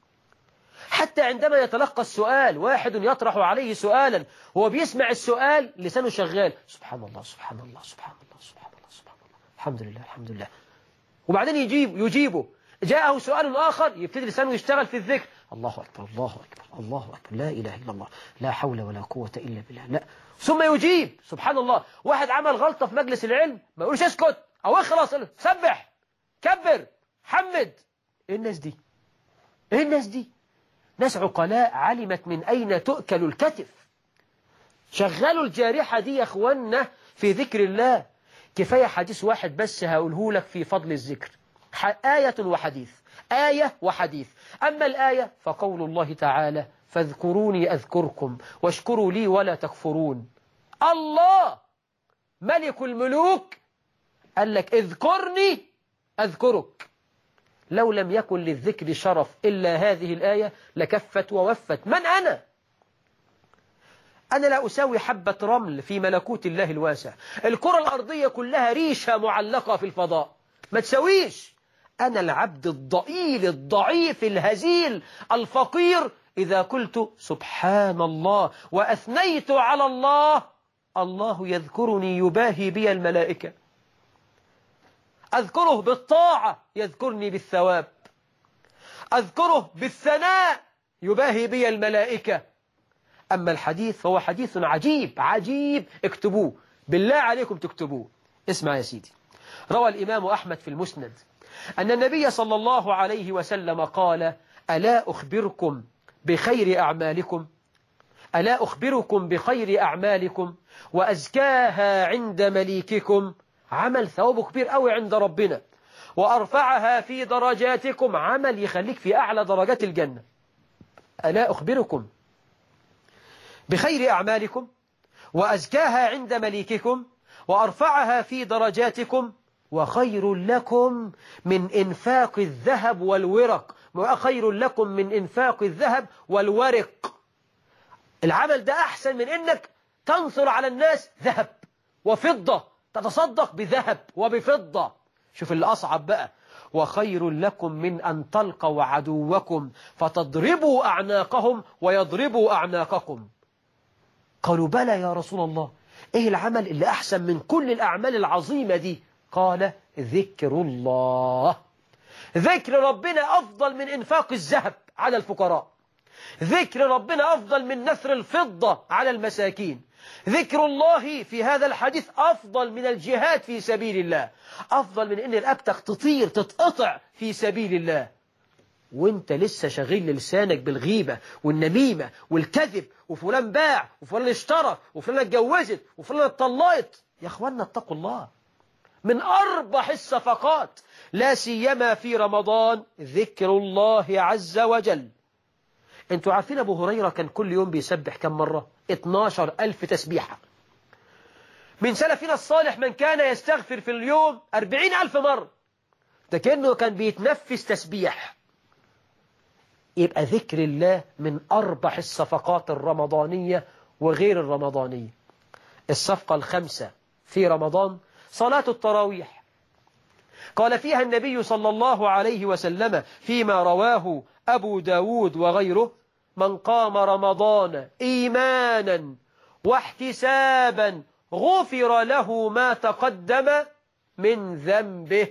حتى عندما يتلقى السؤال، واحد يطرح عليه سؤالا وهو بيسمع السؤال لسانه شغال سبحان الله سبحان الله سبحان الله سبحان الله سبحان الله الحمد لله الحمد لله. وبعدين يجيب يجيبه جاءه سؤال آخر يبتدي لسانه يشتغل في الذكر، الله أكبر الله أكبر الله أكبر لا إله إلا الله لا حول ولا قوة إلا بالله، لا ثم يجيب. سبحان الله، واحد عمل غلطة في مجلس العلم ما يقولش اسكت أو اخلص، سبح كبر حمد. إيه الناس دي؟ إيه الناس دي؟ ناس عقلاء علمت من أين تؤكل الكتف. شغلوا الجارحة دي يا أخوانا في ذكر الله. كفاية حديث واحد بس هقوله لك في فضل الذكر، آية وحديث، آية وحديث. أما الآية فقول الله تعالى فاذكروني أذكركم واشكروا لي ولا تكفرون. الله ملك الملوك قال لك اذكرني أذكرك. لو لم يكن للذكر شرف إلا هذه الآية لكفت ووفت. من أنا؟ أنا لا أساوي حبة رمل في ملكوت الله الواسع. الكرة الأرضية كلها ريشة معلقة في الفضاء، ما تساويش. أنا العبد الضئيل الضعيف الهزيل الفقير. إذا قلت سبحان الله وأثنيت على الله، الله يذكرني يباهي بي الملائكة. أذكره بالطاعة يذكرني بالثواب، أذكره بالثناء يباهي بي الملائكة. أما الحديث فهو حديث عجيب عجيب، اكتبوه بالله عليكم تكتبوه. اسمع يا سيدي، روى الإمام أحمد في المسند أن النبي صلى الله عليه وسلم قال ألا أخبركم بخير أعمالكم ألا أخبركم بخير أعمالكم وأزكاها عند مليككم، عمل ثوابه كبير قوي عند ربنا، وأرفعها في درجاتكم، عمل يخليك في أعلى درجات الجنة. ألا أخبركم بخير أعمالكم وأزكاها عند مليككم وأرفعها في درجاتكم وخير لكم من إنفاق الذهب والورق، وخير لكم من إنفاق الذهب والورق. العمل ده أحسن من إنك تنصر على الناس ذهب وفضة، تتصدق بذهب وبفضة. شوف اللي أصعب بقى، وخير لكم من أن تلقوا عدوكم فتضربوا أعناقهم ويضربوا أعناقكم. قالوا بلى يا رسول الله، إيه العمل اللي أحسن من كل الأعمال العظيمة دي؟ قال ذكر الله. ذكر ربنا أفضل من إنفاق الذهب على الفقراء، ذكر ربنا أفضل من نثر الفضة على المساكين، ذكر الله في هذا الحديث أفضل من الجهاد في سبيل الله، أفضل من إن رقبتك تطير تتقطع في سبيل الله، وانت لسه شغيل لسانك بالغيبة والنميمة والكذب، وفلان باع وفلان اشترى وفلان اتجوزت وفلان اتطلقت. يا اخوانا اتقوا الله. من أربح الصفقات لا سيما في رمضان ذكر الله عز وجل. انتوا عارفين أبو هريرة كان كل يوم بيسبح كم مرة؟ اتناشر ألف تسبيحة. من سلفنا الصالح من كان يستغفر في اليوم أربعين ألف مرة. ده كأنه كان بيتنفس تسبيح. يبقى ذكر الله من أربح الصفقات الرمضانية وغير الرمضانية. الصفقة الخامسة في رمضان صلاة التراويح. قال فيها النبي صلى الله عليه وسلم فيما رواه أبو داود وغيره: من قام رمضان إيمانا واحتسابا غفر له ما تقدم من ذنبه.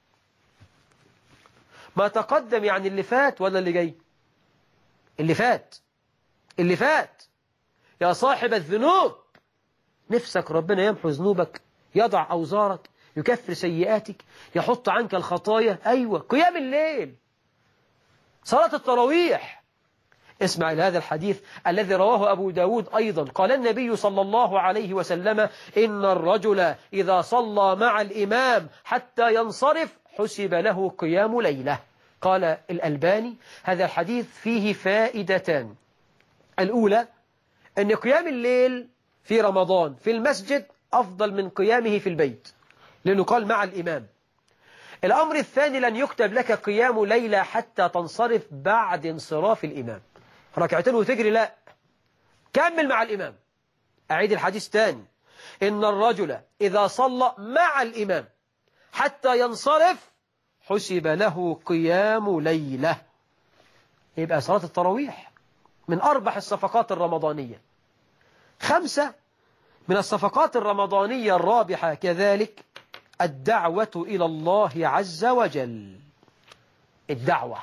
ما تقدم يعني اللي فات ولا اللي جاي؟ اللي فات اللي فات يا صاحب الذنوب، نفسك ربنا يمحو ذنوبك، يضع أوزارك، يكفر سيئاتك، يحط عنك الخطايا. أيوة، قيام الليل، صلاة التراويح. اسمع إلى هذا الحديث الذي رواه أبو داود أيضا. قال النبي صلى الله عليه وسلم: إن الرجل إذا صلى مع الإمام حتى ينصرف حسب له قيام ليلة. قال الألباني: هذا الحديث فيه فائدتان. الأولى أن قيام الليل في رمضان في المسجد أفضل من قيامه في البيت، لأنه قال مع الإمام. الأمر الثاني: لن يكتب لك قيام ليلة حتى تنصرف بعد انصراف الإمام، ركعتين وتجري، لا، كمل مع الإمام. أعيد الحديث تاني: إن الرجل إذا صلى مع الإمام حتى ينصرف حسب له قيام ليلة. يبقى صلاة التراويح من أربح الصفقات الرمضانية. خمسة من الصفقات الرمضانية الرابحة كذلك الدعوة إلى الله عز وجل. الدعوة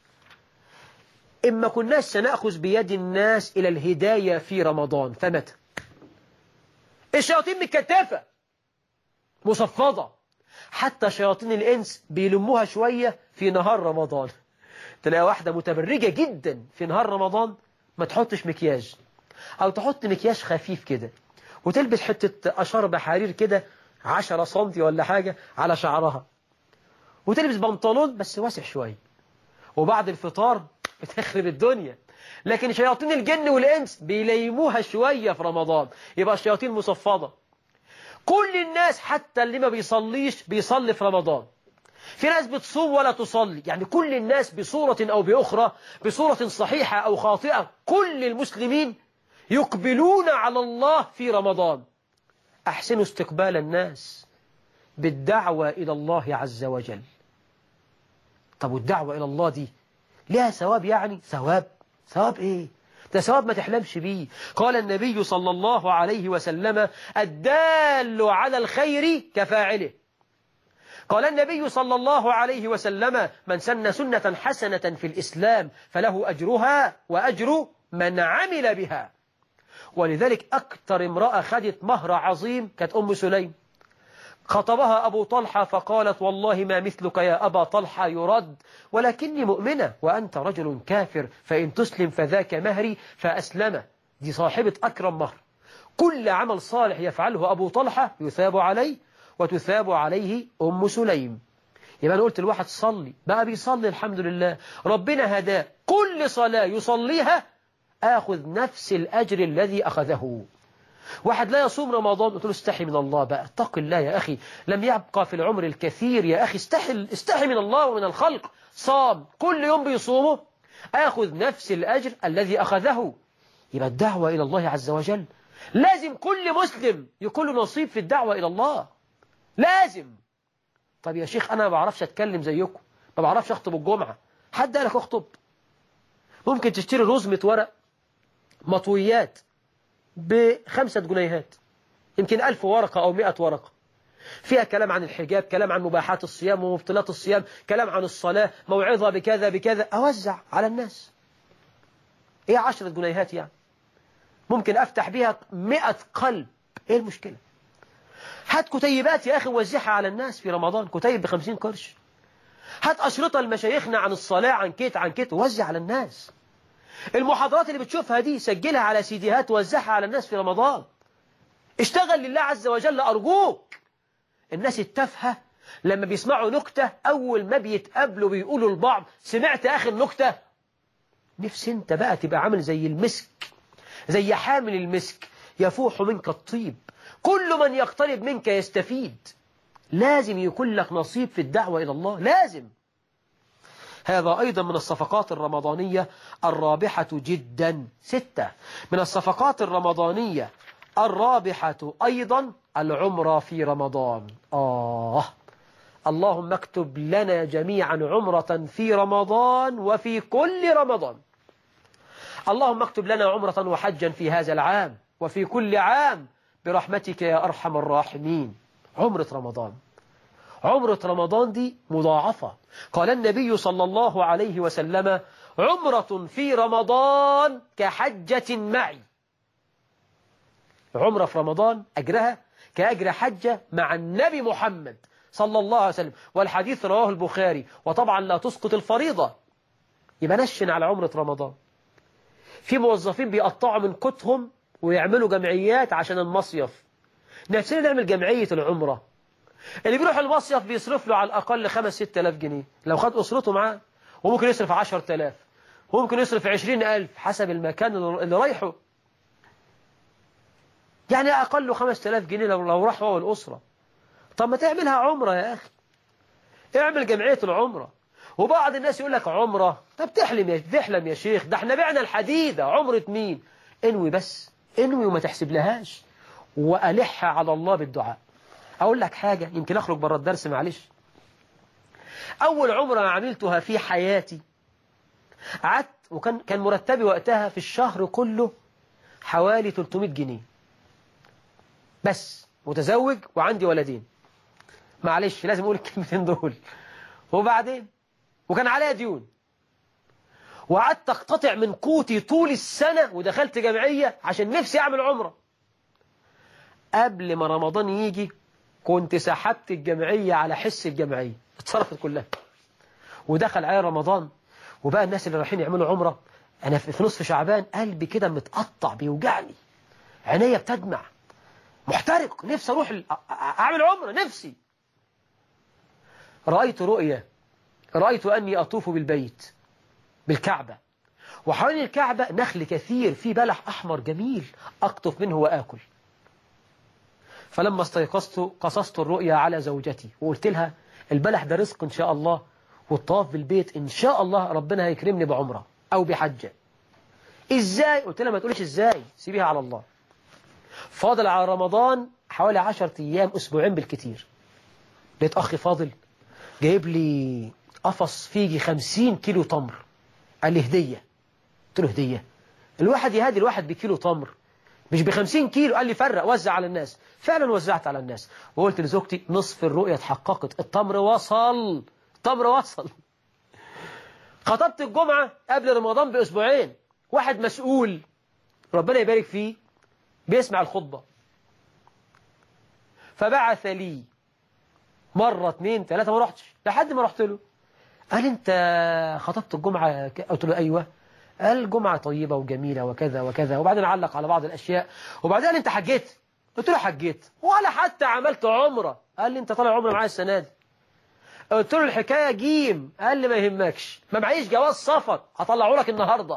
إما كناش سنأخذ بيد الناس إلى الهداية في رمضان، فمتى؟ الشياطين متكتفة مصفدة، حتى شياطين الإنس بيلموها شوية في نهار رمضان. تلاقي واحدة متبرجة جدا في نهار رمضان ما تحطش مكياج، أو تحط مكياج خفيف كده، وتلبس حتة أشرب حرير كده عشرة سنتي ولا حاجة على شعرها، وتلبس بنطلون بس واسع شوية، وبعد الفطار بتخرب الدنيا. لكن شياطين الجن والإنس بيليموها شوية في رمضان، يبقى الشياطين مصفدة. كل الناس حتى اللي ما بيصليش بيصلي في رمضان، في ناس بتصوم ولا تصلي، يعني كل الناس بصورة أو بأخرى، بصورة صحيحة أو خاطئة، كل المسلمين يقبلون على الله في رمضان. أحسنوا استقبال الناس بالدعوة إلى الله عز وجل. طب والدعوة إلى الله دي لها ثواب؟ يعني ثواب ثواب إيه؟ ده ثواب ما تحلمش بيه. قال النبي صلى الله عليه وسلم: الدال على الخير كفاعله. قال النبي صلى الله عليه وسلم: من سن سنة حسنة في الإسلام فله أجرها وأجر من عمل بها. ولذلك أكثر امرأة خدت مهر عظيم كانت أم سليم. خطبها أبو طلحة فقالت: والله ما مثلك يا أبا طلحة يرد، ولكني مؤمنة وأنت رجل كافر، فإن تسلم فذاك مهري، فأسلم. دي صاحبة أكرم مهر. كل عمل صالح يفعله أبو طلحة يثاب عليه وتثاب عليه أم سليم. يبقى أنا قلت الواحد صلي بقى بيصلي الحمد لله، ربنا هداه، كل صلاة يصليها آخذ نفس الأجر الذي أخذه. واحد لا يصوم رمضان قلت له: استحي من الله بقى، اتق الله يا أخي، لم يبقى في العمر الكثير يا أخي، استحي, استحي من الله ومن الخلق. صام كل يوم بيصومه آخذ نفس الأجر الذي أخذه. يبقى الدعوة إلى الله عز وجل لازم كل مسلم يكون له نصيب في الدعوة إلى الله، لازم. طب يا شيخ أنا ما بعرفش أتكلم زيكم، ما بعرفش أخطب الجمعة. حد قالك أخطب؟ ممكن تشتري رزمة ورق مطويات بخمسة جنيهات، يمكن ألف ورقة أو مئة ورقة، فيها كلام عن الحجاب، كلام عن مباحات الصيام ومبطلات الصيام، كلام عن الصلاة، موعظة بكذا بكذا، أوزع على الناس. إيه عشرة جنيهات يعني؟ ممكن أفتح بيها مئة قلب. إيه المشكلة؟ هات كتيبات يا أخي ووزعها على الناس في رمضان، كتيب بخمسين قرش. هات أشرطة لمشايخنا عن الصلاة، عن كيت عن كيت، ووزع على الناس. المحاضرات اللي بتشوفها دي سجلها على سيديهات ووزعها على الناس في رمضان. اشتغل لله عز وجل أرجوك. الناس التافهة لما بيسمعوا نكتة أول ما بيتقابلوا بيقولوا لبعض: سمعت آخر نكتة؟ نفسي انت بقى تبقى عامل زي المسك، زي حامل المسك، يفوح منك الطيب، كل من يقترب منك يستفيد. لازم يكون لك نصيب في الدعوة إلى الله، لازم. هذا أيضا من الصفقات الرمضانية الرابحة جدا. ستة من الصفقات الرمضانية الرابحة أيضا العمرة في رمضان. آه اللهم اكتب لنا جميعا عمرة في رمضان وفي كل رمضان. اللهم اكتب لنا عمرة وحجا في هذا العام وفي كل عام برحمتك يا أرحم الراحمين. عمرة رمضان، عمرة رمضان دي مضاعفة. قال النبي صلى الله عليه وسلم: عمرة في رمضان كحجة معي. عمرة في رمضان أجرها كأجر حجة مع النبي محمد صلى الله عليه وسلم، والحديث رواه البخاري. وطبعا لا تسقط الفريضة. يبقى نشن على عمرة رمضان. في موظفين بيقطعوا من قوتهم ويعملوا جمعيات عشان المصيف. نفسنا نعمل جمعية العمرة. اللي بيروح المصيف بيصرف له على الأقل خمس ست آلاف جنيه لو خد أسرته معاه، وممكن يصرف عشر تلاف، وممكن يصرف عشرين ألف حسب المكان اللي رايحه. يعني أقل خمس تلاف جنيه لو, لو راح هو والأسرة. طب ما تعملها عمرة يا أخي، اعمل جمعية العمرة. وبعض الناس يقول لك عمرة، طب تحلم يا تحلم يا شيخ، ده احنا بعنا الحديدة. عمرة مين؟ انوي بس، انوي وما تحسب لهاش، وألح على الله بالدعاء. أقول لك حاجة يمكن أخرج بره الدرس معلش. أول عمرة عملتها في حياتي قعدت، وكان كان مرتبي وقتها في الشهر كله حوالي ثلاثمائة جنيه بس، متزوج وعندي ولدين، معلش لازم أقول الكلمتين دول. وبعدين وكان عليا ديون، وقعدت أقتطع من قوتي طول السنة، ودخلت جمعية عشان نفسي أعمل عمرة. قبل ما رمضان يجي كنت سحبت الجمعية على حس الجمعية، اتصرفت كلها. ودخل علي رمضان، وبقى الناس اللي رايحين يعملوا عمرة، أنا في نصف شعبان قلبي كده متقطع بيوجعني، عينيا بتدمع، محترق، نفسي أروح أعمل عمرة، نفسي. رأيت رؤية، رأيت أني أطوف بالبيت بالكعبة، وحوالين الكعبة نخل كثير فيه بلح أحمر جميل أقطف منه وآكل. فلما استيقظت قصصت الرؤيا على زوجتي وقلت لها البلح ده رزق إن شاء الله، والطواف بالبيت إن شاء الله ربنا هيكرمني بعمرة أو بحجة. إزاي؟ قلت لها ما تقوليش إزاي، سيبيها على الله. فاضل على رمضان حوالي عشرة أيام، أسبوعين بالكتير، لقيت أخي فاضل جايب لي قفص فيه خمسين كيلو تمر، قال لي هدية. قلت له هدية؟ الواحد يهدي الواحد بكيلو تمر مش بخمسين كيلو. قال لي فرق، وزع على الناس. فعلا وزعت على الناس، وقلت لزوجتي نصف الرؤية اتحققت، التمر وصل، التمر وصل. خطبت الجمعة قبل رمضان بأسبوعين، واحد مسؤول ربنا يبارك فيه بيسمع الخطبة، فبعث لي مرة اثنين ثلاثة، ما رحتش لحد ما رحت له. قال انت خطبت الجمعة؟ قلت له ايوه. قال جمعة طيبة وجميلة وكذا وكذا، وبعدين علق على بعض الأشياء، وبعدين قال انت حجيت؟ قلت له حجيت ولا حتى عملت عمرة. قال لي انت طالع عمرة معايا السنة دي. قلت له الحكاية جيم. قال لي ما يهمكش، ما معيش جواز سفر هطلعه لك النهاردة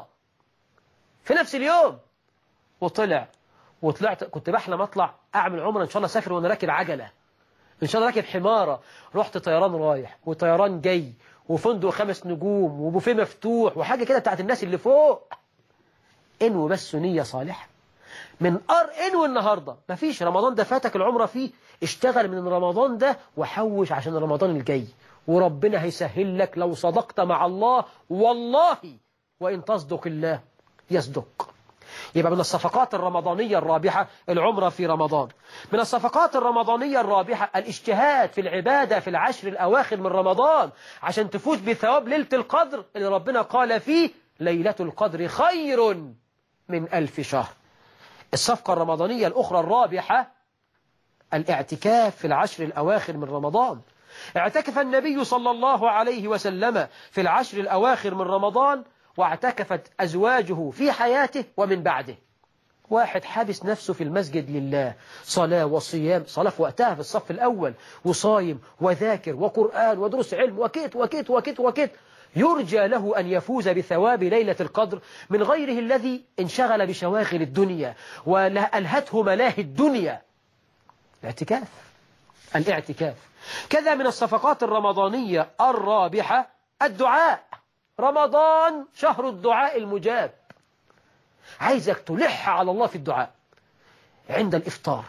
في نفس اليوم. وطلع وطلعت، كنت بحلم اطلع اعمل عمرة ان شاء الله، اسافر وانا راكب عجلة، ان شاء الله راكب حمارة. رحت طيران رايح وطيران جاي، وفندق خمس نجوم وبوفيه مفتوح وحاجة كده بتاعت الناس اللي فوق. انو بس نية صالحة من أر انو النهاردة، مفيش رمضان ده فاتك العمرة فيه، اشتغل من رمضان ده وحوش عشان رمضان الجاي، وربنا هيسهل لك لو صدقت مع الله، والله وإن تصدق الله يصدق. يبقى من الصفقات الرمضانية الرابحة العمرة في رمضان. من الصفقات الرمضانية الرابحة الاجتهاد في العبادة في العشر الأواخر من رمضان عشان تفوز بثواب ليلة القدر اللي ربنا قال فيه ليلة القدر خير من ألف شهر. الصفقة الرمضانية الأخرى الرابحة الاعتكاف في العشر الأواخر من رمضان. اعتكف النبي صلى الله عليه وسلم في العشر الأواخر من رمضان، واعتكفت أزواجه في حياته ومن بعده. واحد حابس نفسه في المسجد لله، صلاة وصيام، صلاة في وقتها في الصف الأول، وصايم وذاكر وقرآن ودروس علم وكيت وكيت وكيت وكيت، يرجى له أن يفوز بثواب ليلة القدر من غيره الذي انشغل بشواغل الدنيا وألهته ملاهي الدنيا. الاعتكاف الاعتكاف كذا من الصفقات الرمضانية الرابحة الدعاء. رمضان شهر الدعاء المجاب، عايزك تلح على الله في الدعاء، عند الإفطار،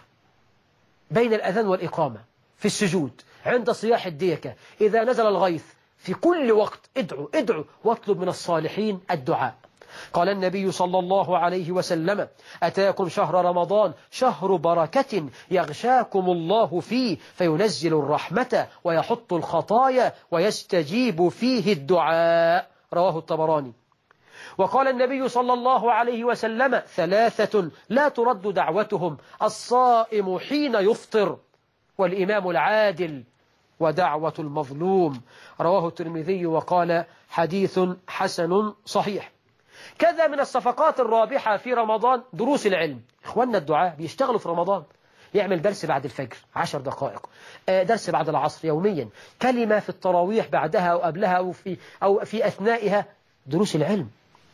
بين الأذان والإقامة، في السجود، عند صياح الديكة، إذا نزل الغيث، في كل وقت ادعو ادعو واطلب من الصالحين الدعاء. قال النبي صلى الله عليه وسلم أتاكم شهر رمضان شهر بركة يغشاكم الله فيه فينزل الرحمة ويحط الخطايا ويستجيب فيه الدعاء، رواه الطبراني. وقال النبي صلى الله عليه وسلم ثلاثة لا ترد دعوتهم: الصائم حين يفطر، والإمام العادل، ودعوة المظلوم، رواه الترمذي وقال حديث حسن صحيح. كذا من الصفقات الرابحة في رمضان دروس العلم. إخواننا الدعاء بيشتغلوا في رمضان، يعمل درس بعد الفجر عشر دقائق، درس بعد العصر يوميا، كلمة في التراويح بعدها أو قبلها أو في, أو في أثنائها، دروس العلم،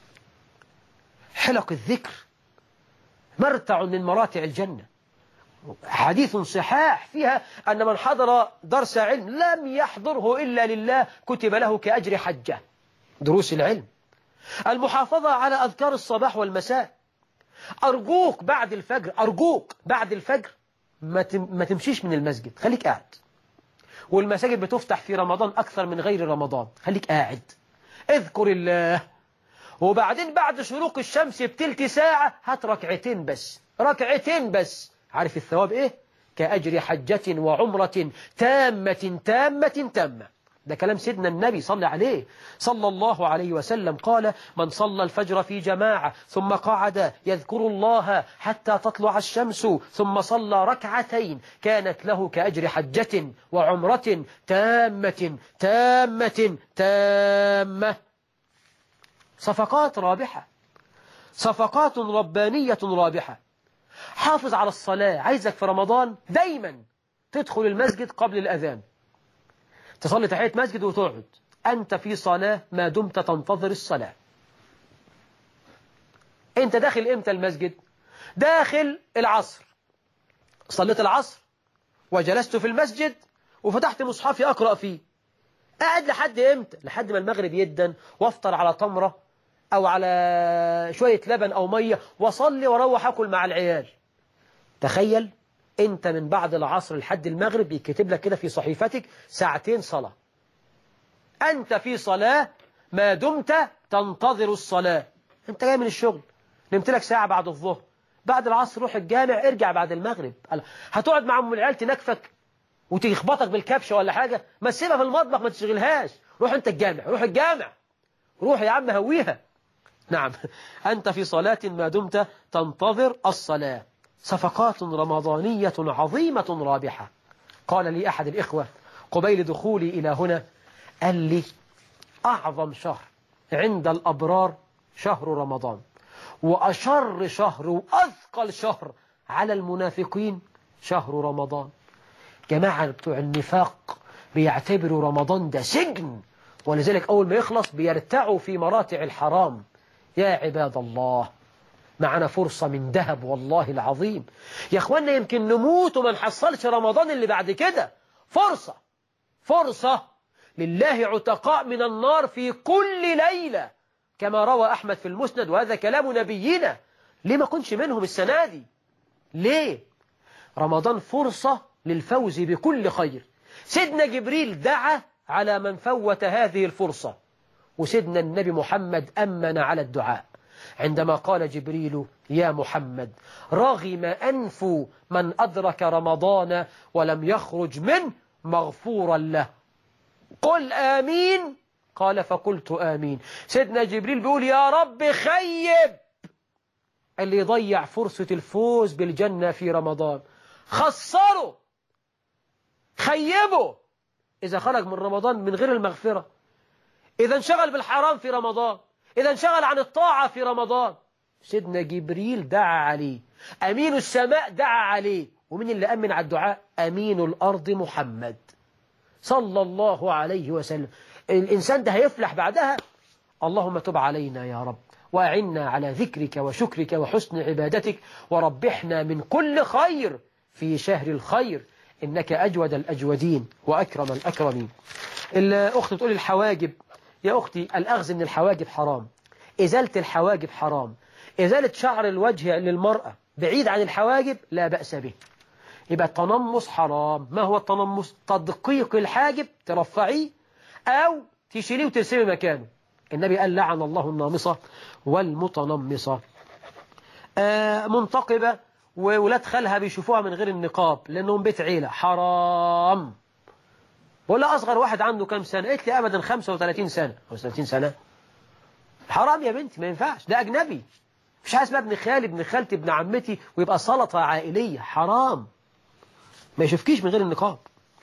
حلق الذكر، مرتع من مراتع الجنة. حديث صحاح فيها أن من حضر درس علم لم يحضره إلا لله كتب له كأجر حجة. دروس العلم، المحافظة على أذكار الصباح والمساء. أرجوك بعد الفجر، أرجوك بعد الفجر ما تمشيش من المسجد، خليك قاعد. والمساجد بتفتح في رمضان أكثر من غير رمضان، خليك قاعد اذكر الله. وبعدين بعد شروق الشمس بتلت ساعة هات ركعتين بس، ركعتين بس. عارف الثواب إيه؟ كأجر حجة وعمرة تامة تامة تامة. ده كلام سيدنا النبي صلى عليه صلى الله عليه وسلم، قال: من صلى الفجر في جماعة ثم قعد يذكر الله حتى تطلع الشمس ثم صلى ركعتين كانت له كأجر حجة وعمرة تامة تامة تامة. صفقات رابحة، صفقات ربانية رابحة. حافظ على الصلاة. عايزك في رمضان دايما تدخل المسجد قبل الأذان، تصلي تحية مسجد وتقعد. أنت في صلاة ما دمت تنتظر الصلاة. أنت داخل إمتى المسجد؟ داخل العصر، صليت العصر وجلست في المسجد وفتحت مصحفي أقرأ فيه. قاعد لحد إمتى؟ لحد ما المغرب يدن وافطر على تمرة أو على شوية لبن أو مية وصلي وروح أكل مع العيال. تخيل أنت من بعد العصر لحد المغرب يكتب لك كده في صحيفتك ساعتين صلاة. أنت في صلاة ما دمت تنتظر الصلاة. أنت جاي من الشغل، نمت لك ساعة بعد الظهر، بعد العصر روح الجامع، ارجع بعد المغرب. هتقعد مع أم العيال تنكفك وتخبطك بالكبشة ولا حاجة؟ ما تسيبها في المطبخ، ما تشغلهاش. روح أنت الجامع، روح الجامع، روح يا عم هويها. نعم، أنت في صلاة ما دمت تنتظر الصلاة. صفقات رمضانية عظيمة رابحة. قال لي أحد الإخوة قبيل دخولي إلى هنا، قال لي: أعظم شهر عند الأبرار شهر رمضان، وأشر شهر وأثقل شهر على المنافقين شهر رمضان. جماعة بتوع النفاق بيعتبروا رمضان ده سجن، ولذلك أول ما يخلص بيرتعوا في مراتع الحرام. يا عباد الله، معنا فرصة من ذهب والله العظيم يا أخوانا. يمكن نموت وما نحصلش رمضان اللي بعد كده. فرصة فرصة لله عتقاء من النار في كل ليلة كما روى أحمد في المسند، وهذا كلام نبينا. ليه ما كنش منهم السنة دي؟ ليه؟ رمضان فرصة للفوز بكل خير. سيدنا جبريل دعا على من فوت هذه الفرصة، وسيدنا النبي محمد أمن على الدعاء عندما قال جبريل: يا محمد، رغم أنف من أدرك رمضان ولم يخرج منه مغفورا له، قل آمين. قال: فقلت آمين. سيدنا جبريل بيقول: يا رب خيب اللي يضيع فرصة الفوز بالجنة في رمضان، خسره، خيبه إذا خرج من رمضان من غير المغفرة، إذا انشغل بالحرام في رمضان، إذا انشغل عن الطاعة في رمضان. سيدنا جبريل دعا عليه، أمين السماء دعا عليه، ومن اللي أمن على الدعاء؟ أمين الأرض محمد صلى الله عليه وسلم. الإنسان ده هيفلح بعدها. اللهم تب علينا يا رب، وأعنا على ذكرك وشكرك وحسن عبادتك، وربحنا من كل خير في شهر الخير، إنك أجود الأجودين وأكرم الأكرمين. الأخت تقول الحواجب. يا أختي، الأخذ من الحواجب حرام، إزالة الحواجب حرام، إزالة شعر الوجه للمرأة بعيد عن الحواجب لا بأس به. يبقى التنمص حرام. ما هو التنمص؟ تدقيق الحاجب، ترفعيه أو تشيليه وترسمي مكانه. النبي قال: لعن الله النامصة والمتنمصة. آه منتقبة وولاد خالها بيشوفوها من غير النقاب لأنهم بيت عيلة، حرام. ولا أصغر واحد عنده كم سنة؟ قلت لي أبدا خمسة وثلاثين سنة أو ثلاثين سنة. حرام يا بنتي، ما ينفعش، ده أجنبي. مش حاسس ابن خالي ابن خالتي ابن عمتي ويبقى سلطة عائلية، حرام. ما يشوفكيش من غير النقاب.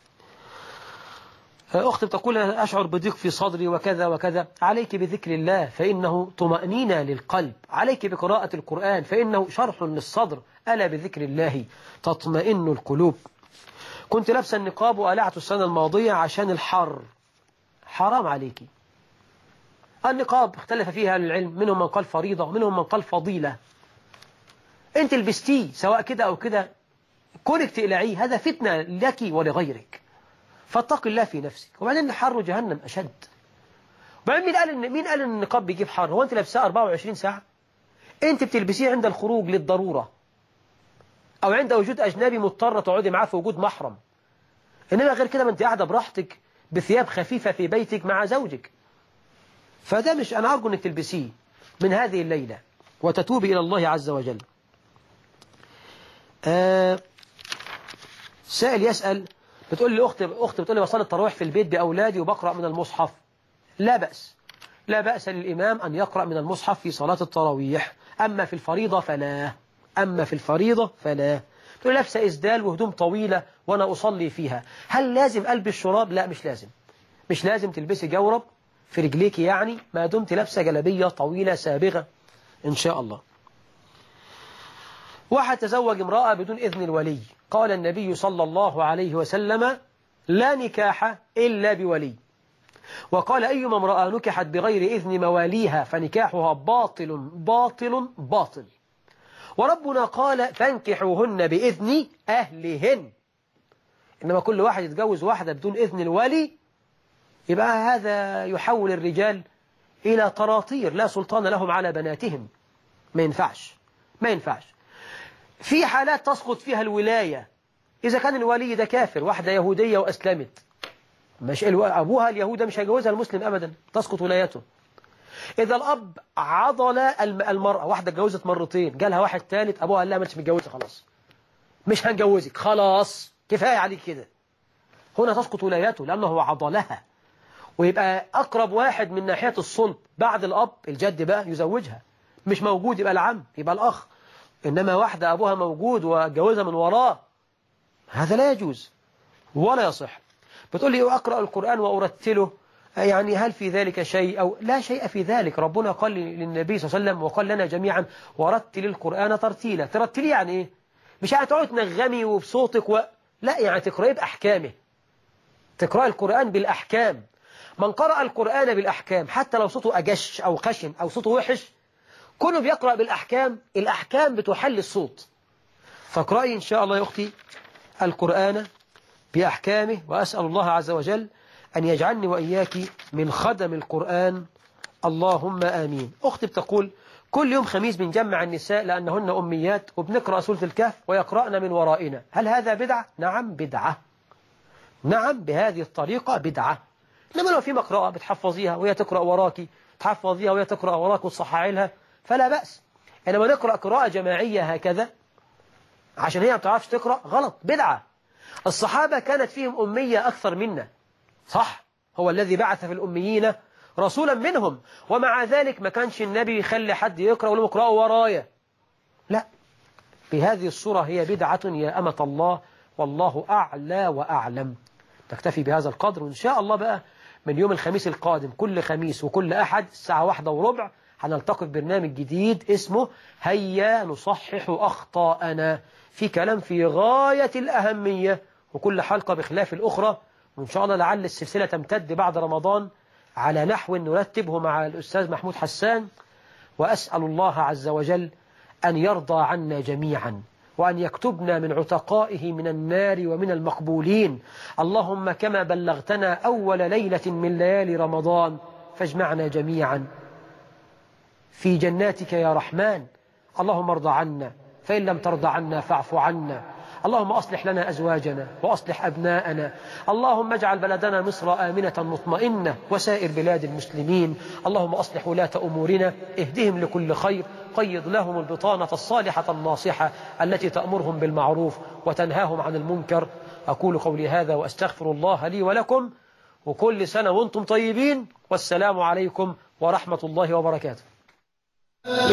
أختي بتقول: أشعر بضيق في صدري وكذا وكذا. عليك بذكر الله فإنه طمأنينة للقلب، عليك بقراءة القرآن فإنه شرح للصدر، ألا بذكر الله تطمئن القلوب. كنت لابسه النقاب وقلعته السنة الماضية عشان الحر، حرام عليكي. النقاب اختلف فيها العلم، منهم من قال فريضة ومنهم من قال فضيلة. انت لبستيه سواء كده أو كده، كونك تقلعيه هذا فتنة لك ولغيرك، فاتق الله في نفسك. وبعدين حر جهنم أشد. وبعدين مين قال إن مين قال إن النقاب بيجيب حر؟ هو أنت لابساه أربعة وعشرين ساعة؟ أنت بتلبسيه عند الخروج للضرورة، أو عند وجود أجنبي مضطرة تقعدي معاه في وجود محرم. إنما غير كده ما أنت قاعدة براحتك بثياب خفيفة في بيتك مع زوجك. فده مش، أنا أرجو أنك تلبسيه من هذه الليلة وتتوبي إلى الله عز وجل. آه سائل يسأل، بتقول لي أختي أختي بتقول لي بصلي التراويح في البيت بأولادي وبقرأ من المصحف. لا بأس، لا بأس للإمام أن يقرأ من المصحف في صلاة التراويح، أما في الفريضة فلا. أما في الفريضة فلا. تقول لابسة إسدال وهدوم طويلة وأنا أصلي فيها، هل لازم ألبس شراب؟ لا مش لازم، مش لازم تلبسي جورب في رجليك يعني، ما دمت لابسة جلبية طويلة سابغة إن شاء الله. واحد تزوج امرأة بدون إذن الولي، قال النبي صلى الله عليه وسلم لا نكاح إلا بولي، وقال أيما امرأة نكحت بغير إذن مواليها فنكاحها باطل باطل باطل، وربنا قال فانكحوهن بإذن أهلهن. إنما كل واحد يتجوز واحدة بدون إذن الولي يبقى هذا يحول الرجال إلى طراطير لا سلطان لهم على بناتهم. ما ينفعش، ما ينفعش. في حالات تسقط فيها الولاية، إذا كان الولي ده كافر، واحدة يهودية وأسلمت، مش أبوها اليهودة مش هيجوزها المسلم أبدا، تسقط ولايته. إذا الأب عضل المرأة، واحدة اتجوزت مرتين، جالها واحد ثالث، أبوها قال لها ما انتش متجوزة خلاص، مش هنجوزك خلاص، كفاية عليك كده، هنا تسقط ولايته لأنه عضلها. ويبقى أقرب واحد من ناحية الصلب بعد الأب الجد بقى يزوجها، مش موجود يبقى العم، يبقى الأخ. إنما واحدة أبوها موجود وجوزها من وراه، هذا لا يجوز ولا يصح. بتقول لي أقرأ القرآن وأرتله، يعني هل في ذلك شيء أو لا شيء في ذلك؟ ربنا قال للنبي صلى الله عليه وسلم وقال لنا جميعا ورتل القرآن ترتيلا. ترتلي يعني إيه؟ مش يعني تقعد تنغمي وبصوتك و... لا، يعني تقرأي بأحكامه، تقرأ القرآن بالأحكام. من قرأ القرآن بالأحكام حتى لو صوته أجش أو خشن أو صوته وحش، كله بيقرأ بالأحكام، الأحكام بتحل الصوت. فاقرأي إن شاء الله يا أختي القرآن بأحكامه، وأسأل الله عز وجل أن يجعلني وإياك من خدم القرآن، اللهم آمين. أختي بتقول كل يوم خميس بنجمع النساء لأنهن أميات وبنقرأ سورة الكهف ويقرأن من ورائنا، هل هذا بدعة؟ نعم بدعة، نعم بهذه الطريقة بدعة. إنما لو في مقرأة بتحفظيها وهي تقرأ وراكي، تحفظيها وهي تقرأ وراك وتصححي لها فلا بأس. إنما نقرأ قراءة جماعية هكذا عشان هي ما بتعرفش تقرأ، غلط، بدعة. الصحابة كانت فيهم أمية أكثر منا، صح، هو الذي بعث في الأميين رسولا منهم، ومع ذلك ما كانش النبي يخلي حد يقرأ ولا يقرأ ورايا، لا. بهذه الصورة هي بدعة يا أمة الله، والله أعلى وأعلم. تكتفي بهذا القدر، وإن شاء الله بقى من يوم الخميس القادم كل خميس وكل أحد الساعة واحدة وربع هنلتقي في برنامج جديد اسمه هيا نصحح أخطاءنا، في كلام في غاية الأهمية، وكل حلقة بخلاف الأخرى. وإن شاء الله لعل السلسلة تمتد بعد رمضان على نحو نرتبه مع الأستاذ محمود حسان. وأسأل الله عز وجل أن يرضى عنا جميعا، وأن يكتبنا من عتقائه من النار ومن المقبولين. اللهم كما بلغتنا أول ليلة من ليالي رمضان فاجمعنا جميعا في جناتك يا رحمن. اللهم ارضى عنا، فإن لم ترضى عنا فاعف عنا. اللهم أصلح لنا أزواجنا وأصلح أبناءنا. اللهم اجعل بلدنا مصر آمنة مطمئنة وسائر بلاد المسلمين. اللهم أصلح ولاة أمورنا، اهدهم لكل خير، قيض لهم البطانة الصالحة الناصحة التي تأمرهم بالمعروف وتنهاهم عن المنكر. أقول قولي هذا وأستغفر الله لي ولكم، وكل سنة وأنتم طيبين، والسلام عليكم ورحمة الله وبركاته.